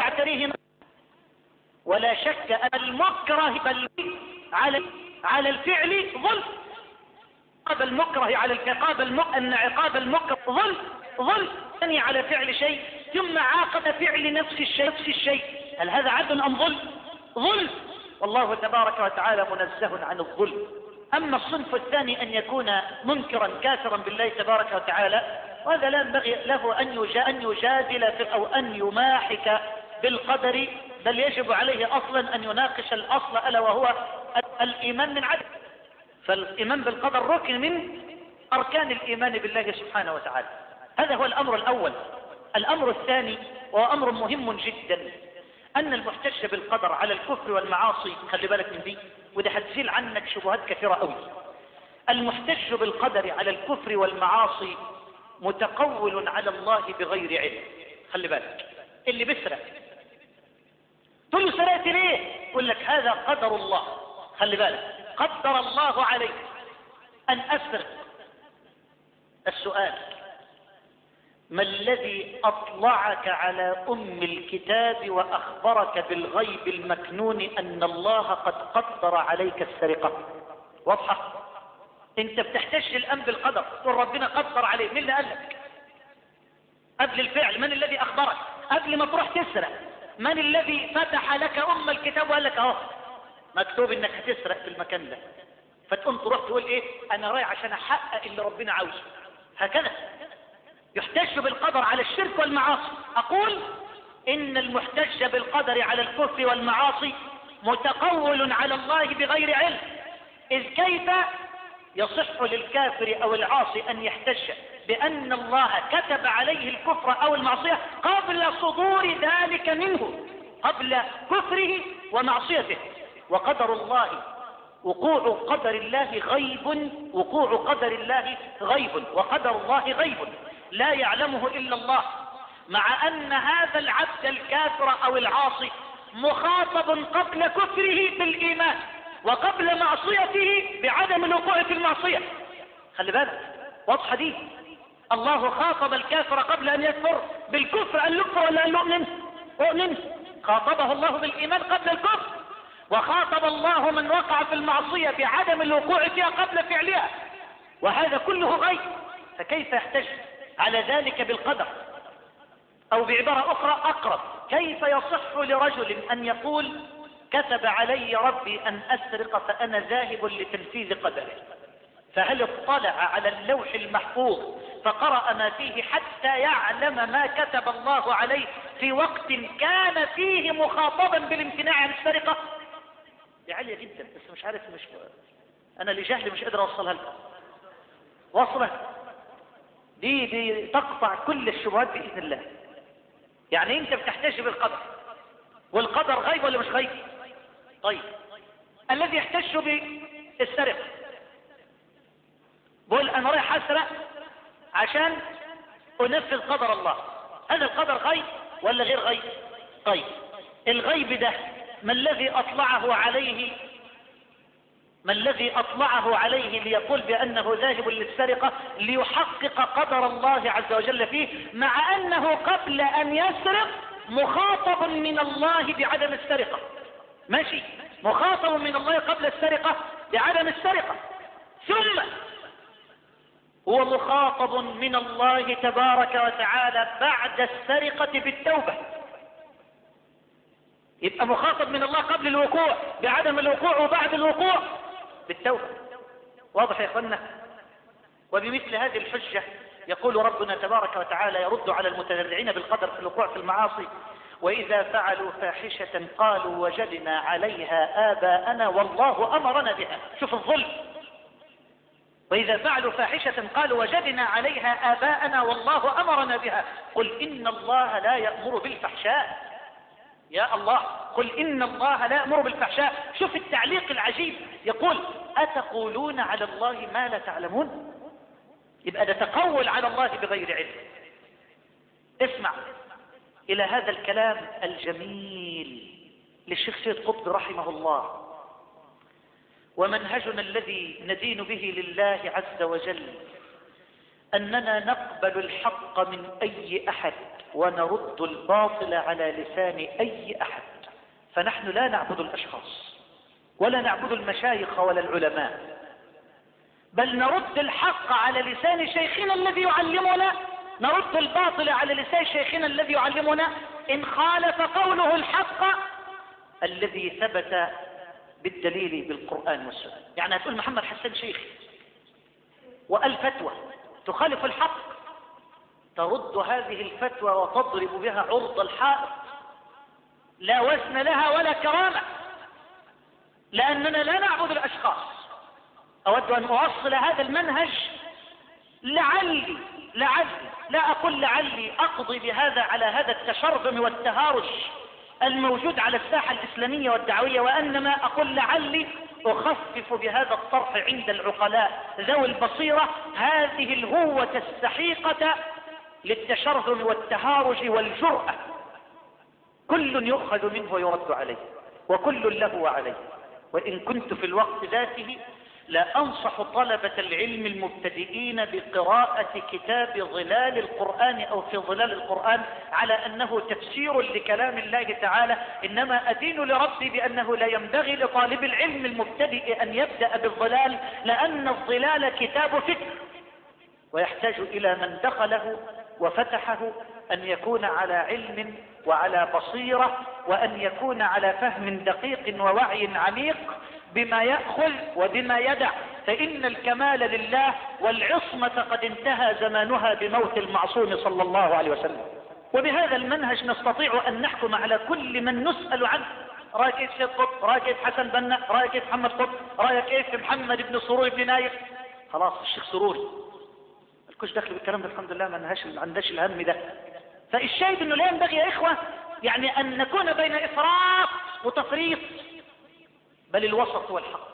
ولا شك أن المكره على الفعل ظلم. عقاب المكره على أن عقاب المكره ظلم ثاني على فعل شيء ثم عاقب فعل نفس الشيء. هل هذا عدل أم ظلم؟ والله تبارك وتعالى منزه عن الظلم. أما الصنف الثاني أن يكون منكرا كافرا بالله تبارك وتعالى، وهذا لا ينبغي له أن يجادل أو أن يماحك بالقدر، بل يجب عليه أصلا أن يناقش الأصل ألا وهو الإيمان من عدم. فالإيمان بالقدر ركن من أركان الإيمان بالله سبحانه وتعالى. هذا هو الأمر الأول. الأمر الثاني وهو أمر مهم جدا، أن المحتج بالقدر على الكفر والمعاصي، خلي بالك من دي وده هتزيل عنك شبهات كثيرة قوي. المحتج بالقدر على الكفر والمعاصي متقول على الله بغير علم. خلي بالك، اللي بيسرق تقول له سرقت ليه؟ يقول لك هذا قدر الله. خلي بالك، قدر الله عليك أن أسرق. السؤال: ما الذي أطلعك على أم الكتاب وأخبرك بالغيب المكنون أن الله قد قدر عليك السرقة؟ واضحة؟ أنت بتحتج الآن بالقدر، تقول ربنا قدر عليك. مين اللي قال لك؟ قبل الفعل من الذي أخبرك؟ قبل ما تروح تسرق من الذي فتح لك أم الكتاب وقال لك أهو مكتوب انك هتسرق في المكان ده، فتقوم تروح تقول ايه؟ انا رايح عشان احقق اللي ربنا عاوزه. هكذا يحتج بالقدر على الشرك والمعاصي. اقول ان المحتج بالقدر على الكفر والمعاصي متقول على الله بغير علم، اذ كيف يصح للكافر او العاصي ان يحتج بان الله كتب عليه الكفر او المعصية قبل صدور ذلك منه، قبل كفره ومعصيته. وقدر الله، وقوع قدر الله غيب، وقوع قدر الله غيب، وقدر الله غيب لا يعلمه إلا الله. مع أن هذا العبد الكافر أو العاصي مخاطب قبل كفره بالإيمان، وقبل معصيته بعدم الوقوع في المعصية. خلي بالك، واضحة دي. الله خاطب الكافر قبل أن يكفر بالكفر، أن يكفر ولا أن يؤمن؟ أؤمن. خاطبه الله بالإيمان قبل الكفر، وخاطب الله من وقع في المعصية بعدم الوقوع فيها قبل فعلها، وهذا كله غيب. فكيف يحتج على ذلك بالقدر؟ أو بعبارة أخرى أقرب، كيف يصح لرجل أن يقول كتب علي ربي أن أسرق فأنا ذاهب لتنفيذ قدره؟ فهل اطلع على اللوح المحفوظ فقرأ ما فيه حتى يعلم ما كتب الله عليه في وقت كان فيه مخاطبا بالامتناع عن السرقة؟ دي عالية جدا، بس مش عارف، أنا لجهل مش قادر أوصلها لكم. وصلت دي تقطع كل الشبهات بإذن الله. يعني أنت بتحتج بالقدر، والقدر غيب ولا مش غيب؟ طيب، الذي يحتج بالسرقة بقول أنا رايح أسرق عشان أنفذ قدر الله، هذا القدر غيب ولا غير غيب؟ طيب، الغيب ده ما الذي أطلعه عليه؟ ما الذي أطلعه عليه ليقول بأنه ذاهب للسرقة ليحقق قدر الله عز وجل فيه، مع أنه قبل أن يسرق مخاطب من الله بعدم السرقة؟ ماشي، مخاطب من الله قبل السرقة بعدم السرقة، ثم هو مخاطب من الله تبارك وتعالى بعد السرقة بالتوبة. يبقى مخاطب من الله قبل الوقوع بعدم الوقوع، وبعد الوقوع بالتوبة. واضح يا اخوانا؟ وبمثل هذه الحجة يقول ربنا تبارك وتعالى يرد على المتذرعين بالقدر في الوقوع في المعاصي: وإذا فعلوا فاحشة قالوا وجدنا عليها آباءنا والله أمرنا بها. شوف الظلم، وإذا فعلوا فاحشة قالوا وجدنا عليها آباءنا والله أمرنا بها قل إن الله لا يأمر بالفحشاء. يا الله، قل إن الله لا يأمر بالفحشاء. شوف التعليق العجيب، يقول أتقولون على الله ما لا تعلمون؟ يبقى ده تقول على الله بغير علم. اسمع إلى هذا الكلام الجميل للشيخ سيد قطب رحمه الله: ومنهجنا الذي ندين به لله عز وجل أننا نقبل الحق من أي أحد ونرد الباطل على لسان أي أحد. فنحن لا نعبد الأشخاص ولا نعبد المشايخ ولا العلماء، بل نرد الحق على لسان شيخنا الذي يعلمنا، نرد الباطل على لسان شيخنا الذي يعلمنا إن خالف قوله الحق الذي ثبت بالدليل بالقرآن والسنة. يعني هتقول محمد حسان شيخ وقال فتوى تخالف الحق، ترد هذه الفتوى وتضرب بها عرض الحائط، لا وزن لها ولا كرامة، لأننا لا نعبد الأشخاص. أود أن أوصل هذا المنهج لعلي لا أقول لعلي أقضي بهذا على هذا التشرذم والتهارش الموجود على الساحة الإسلامية والدعوية، وإنما أقول لعلي أخفف بهذا الطرح عند العقلاء ذوي البصيرة هذه الهوة السحيقة للتشرذم والتهارج والجرأة. كل يؤخذ منه ويرد عليه، وكل له وعليه. وإن كنت في الوقت ذاته لا أنصح طلبة العلم المبتدئين بقراءة كتاب ظلال القرآن أو في ظلال القرآن على أنه تفسير لكلام الله تعالى، إنما أدين لربي بأنه لا ينبغي لطالب العلم المبتدئ أن يبدأ بالظلال، لأن الظلال كتاب فكر ويحتاج إلى من دخله وفتحه أن يكون على علم وعلى بصيرة، وأن يكون على فهم دقيق ووعي عميق بما يأخذ وبما يدع، فإن الكمال لله، والعصمة قد انتهى زمانها بموت المعصوم صلى الله عليه وسلم. وبهذا المنهج نستطيع أن نحكم على كل من نسأل عنه. رأيك كيف سيد قطب؟ رأيك كيف حسن بنا؟ رأيك كيف محمد قطب؟ رأيك كيف محمد بن سرور بن نايف؟ خلاص الشيخ سروري الكوش دخل بالكلام ده، الحمد لله ما عندهاش الهم ده. فالشاهد انه لا ينبغي يا اخوة يعني ان نكون بين افراط وتفريط، بل الوسط هو الحق.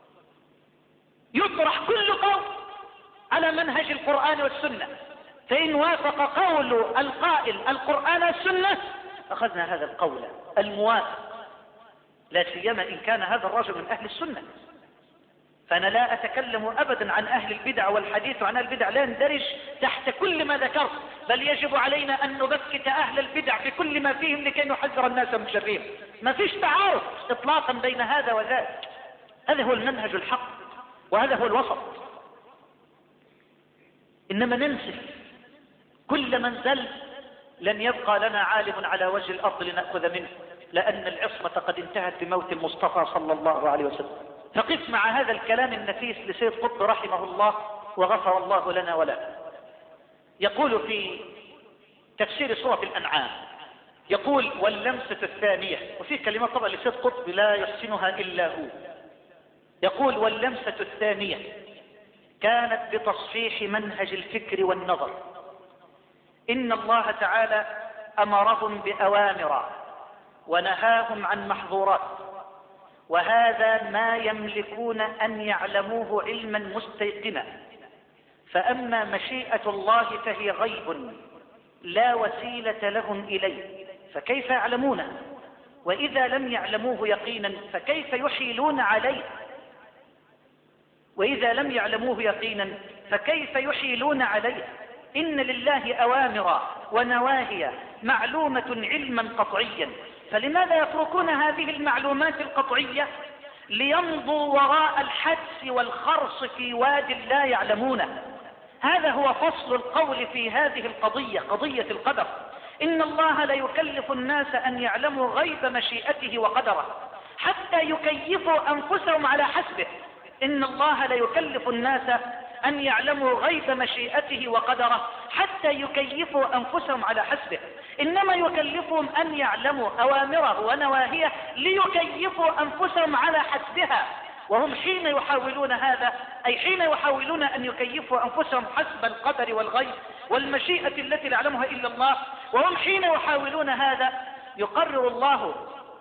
يطرح كل قول على منهج القرآن والسنة، فإن وافق قول القائل القرآن والسنة أخذنا هذا القول الموافق، لا سيما إن كان هذا الرجل من أهل السنة. فأنا لا أتكلم أبدا عن أهل البدع، والحديث عن البدع لا يندرج تحت كل ما ذكرت، بل يجب علينا أن نبكت أهل البدع بكل ما فيهم لكي نحذر الناس من شرهم. ما فيش تعارض إطلاقا بين هذا وذاك، هذا هو المنهج الحق وهذا هو الوسط. إنما ننسف كل من زل لن يبقى لنا عالم على وجه الأرض لنأخذ منه، لأن العصمة قد انتهت بموت المصطفى صلى الله عليه وسلم. فقف مع هذا الكلام النفيس لسيد قطب رحمه الله وغفر الله لنا ولا. يقول في تفسير سورة الأنعام، يقول واللمسة الثانية، وفي كلمات طبعا لسيد قطب لا يحسنها إلا هو. يقول واللمسة الثانية كانت بتصحيح منهج الفكر والنظر. إن الله تعالى أمرهم بأوامر ونهاهم عن محظورات، وهذا ما يملكون أن يعلموه علما مستيقنا. فأما مشيئة الله فهي غيب لا وسيلة لهم إليه، فكيف يعلمونه؟ وإذا لم يعلموه يقينا فكيف يحيلون عليه؟ وإذا لم يعلموه يقينا فكيف يحيلون عليه؟ إن لله أوامر ونواهي معلومة علما قطعيا، فلماذا يتركون هذه المعلومات القطعية ليمضوا وراء الحدس والخرص في واد لا يعلمونه؟ هذا هو فصل القول في هذه القضية، قضية القدر. إن الله لا يكلف الناس أن يعلموا غيب مشيئته وقدره حتى يكيفوا أنفسهم على حسبه. إن الله لا يكلف الناس أن يعلموا غيب مشيئته وقدره حتى يكيفوا أنفسهم على حسبه، إنما يكلفهم أن يعلموا أوامره ونواهيه ليكيفوا أنفسهم على حسبها. وهم حين يحاولون هذا، أي حين يحاولون أن يكيفوا أنفسهم حسب القدر والغيب والمشيئة التي لا يعلمها إلا الله، وهم حين يحاولون هذا يقرر الله،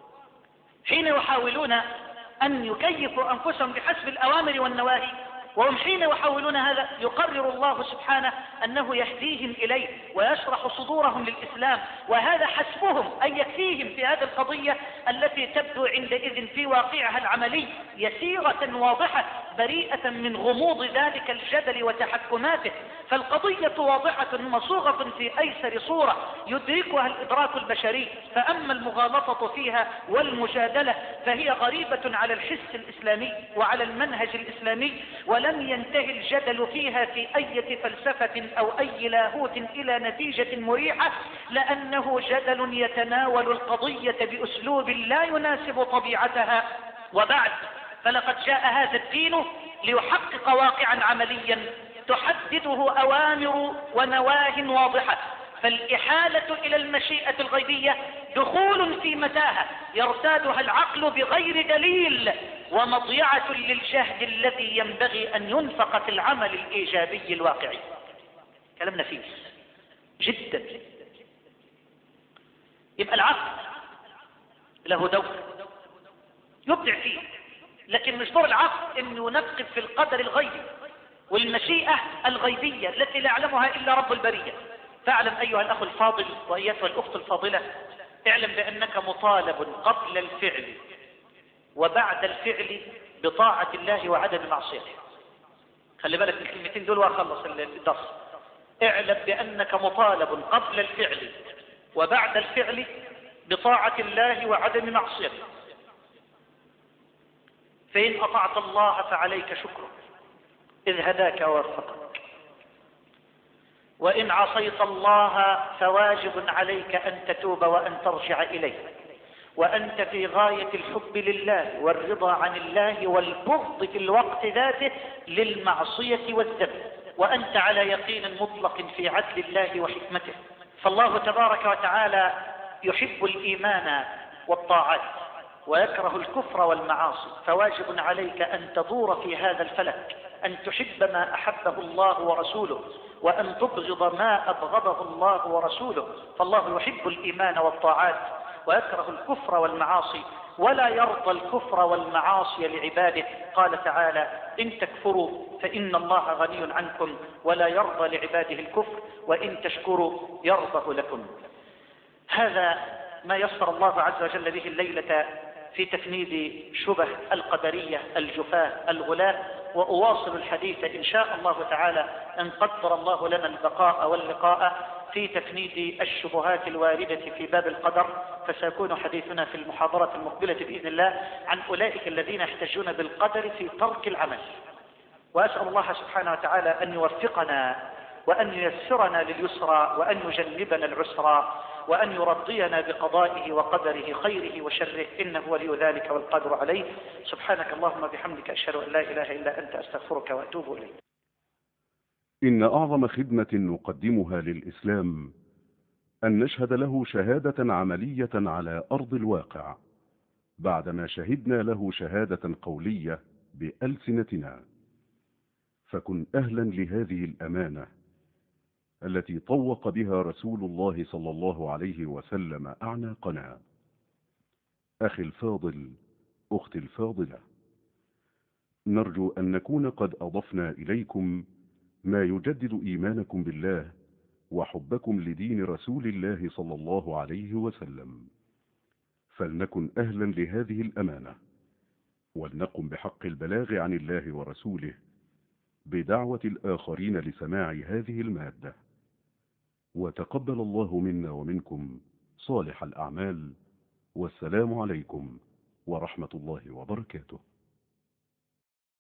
حين يحاولون أن يكيفوا أنفسهم بحسب الأوامر والنواهي، وهم حين يحاولون هذا يقرر الله سبحانه أنه يهديهم إليه ويشرح صدورهم للإسلام، وهذا حسبهم أن يكفيهم في هذه القضية التي تبدو عندئذ في واقعها العملي يسيرة واضحة بريئة من غموض ذلك الجدل وتحكماته. فالقضية واضحة مصوغة في أيسر صورة يدركها الإدراك البشري، فأما المغالطة فيها والمجادلة فهي غريبة على الحس الإسلامي وعلى المنهج الإسلامي، ولم ينتهي الجدل فيها في أي فلسفة أو أي لاهوت إلى نتيجة مريحة، لأنه جدل يتناول القضية بأسلوب لا يناسب طبيعتها. وبعد فلقد جاء هذا الدين ليحقق واقعا عمليا تحدده أوامر ونواه واضحة، فالإحالة إلى المشيئة الغيبية دخول في متاهة يرتادها العقل بغير دليل، ومضيعة للجهد الذي ينبغي أن ينفق في العمل الإيجابي الواقعي. كلام نفيس جدا. يبقى العقل له دور يبدع فيه، لكن مش دور العقل انه ينقب في القدر الغيبي والمشيئة الغيبية التي لا يعلمها إلا رب البرية. فاعلم أيها الأخ الفاضل وأيتها الأخت الفاضلة، اعلم بأنك مطالب قبل الفعل وبعد الفعل بطاعة الله وعدم معصيته. خلي بالك الكلمتين دول وأخلص الدرس. اعلم بأنك مطالب قبل الفعل وبعد الفعل بطاعة الله وعدم معصيته. فإن أطعت الله فعليك شكره إذ هداك ووفقك، وإن عصيت الله فواجب عليك أن تتوب وأن ترجع إليه، وأنت في غاية الحب لله والرضا عن الله والبغض في الوقت ذاته للمعصية والذنب، وأنت على يقين مطلق في عدل الله وحكمته. فالله تبارك وتعالى يحب الإيمان والطاعات ويكره الكفر والمعاصي، فواجب عليك أن تدور في هذا الفلك، أن تحب ما أحبه الله ورسوله وأن تبغض ما أبغضه الله ورسوله. فالله يحب الإيمان والطاعات ويكره الكفر والمعاصي، ولا يرضى الكفر والمعاصي لعباده. قال تعالى: إن تكفروا فإن الله غني عنكم ولا يرضى لعباده الكفر وإن تشكروا يرضه لكم. هذا ما يسر الله عز وجل به الليلة في تفنيد شبه القدرية الجفاة الغلاة، وأواصل الحديث إن شاء الله تعالى أن قدر الله لنا البقاء واللقاء في تفنيد الشبهات الواردة في باب القدر. فسيكون حديثنا في المحاضرة المقبلة بإذن الله عن أولئك الذين يحتجون بالقدر في ترك العمل. وأسأل الله سبحانه وتعالى أن يوفقنا وأن ييسرنا لليسرى وأن يجنبنا العسرى وأن يرضينا بقضائه وقدره خيره وشره، إنه ولي ذلك والقادر عليه. سبحانك اللهم بحمدك، أشهد أن لا إله إلا أنت، أستغفرك وأتوب إليك. إن أعظم خدمة نقدمها للإسلام أن نشهد له شهادة عملية على أرض الواقع بعدما شهدنا له شهادة قولية بألسنتنا. فكن أهلا لهذه الأمانة التي طوق بها رسول الله صلى الله عليه وسلم أعناقنا. أخي الفاضل، أختي الفاضلة، نرجو أن نكون قد أضفنا إليكم ما يجدد إيمانكم بالله وحبكم لدين رسول الله صلى الله عليه وسلم. فلنكن أهلا لهذه الأمانة، ولنقم بحق البلاغ عن الله ورسوله بدعوة الآخرين لسماع هذه المادة. وتقبل الله منا ومنكم صالح الأعمال، والسلام عليكم ورحمة الله وبركاته.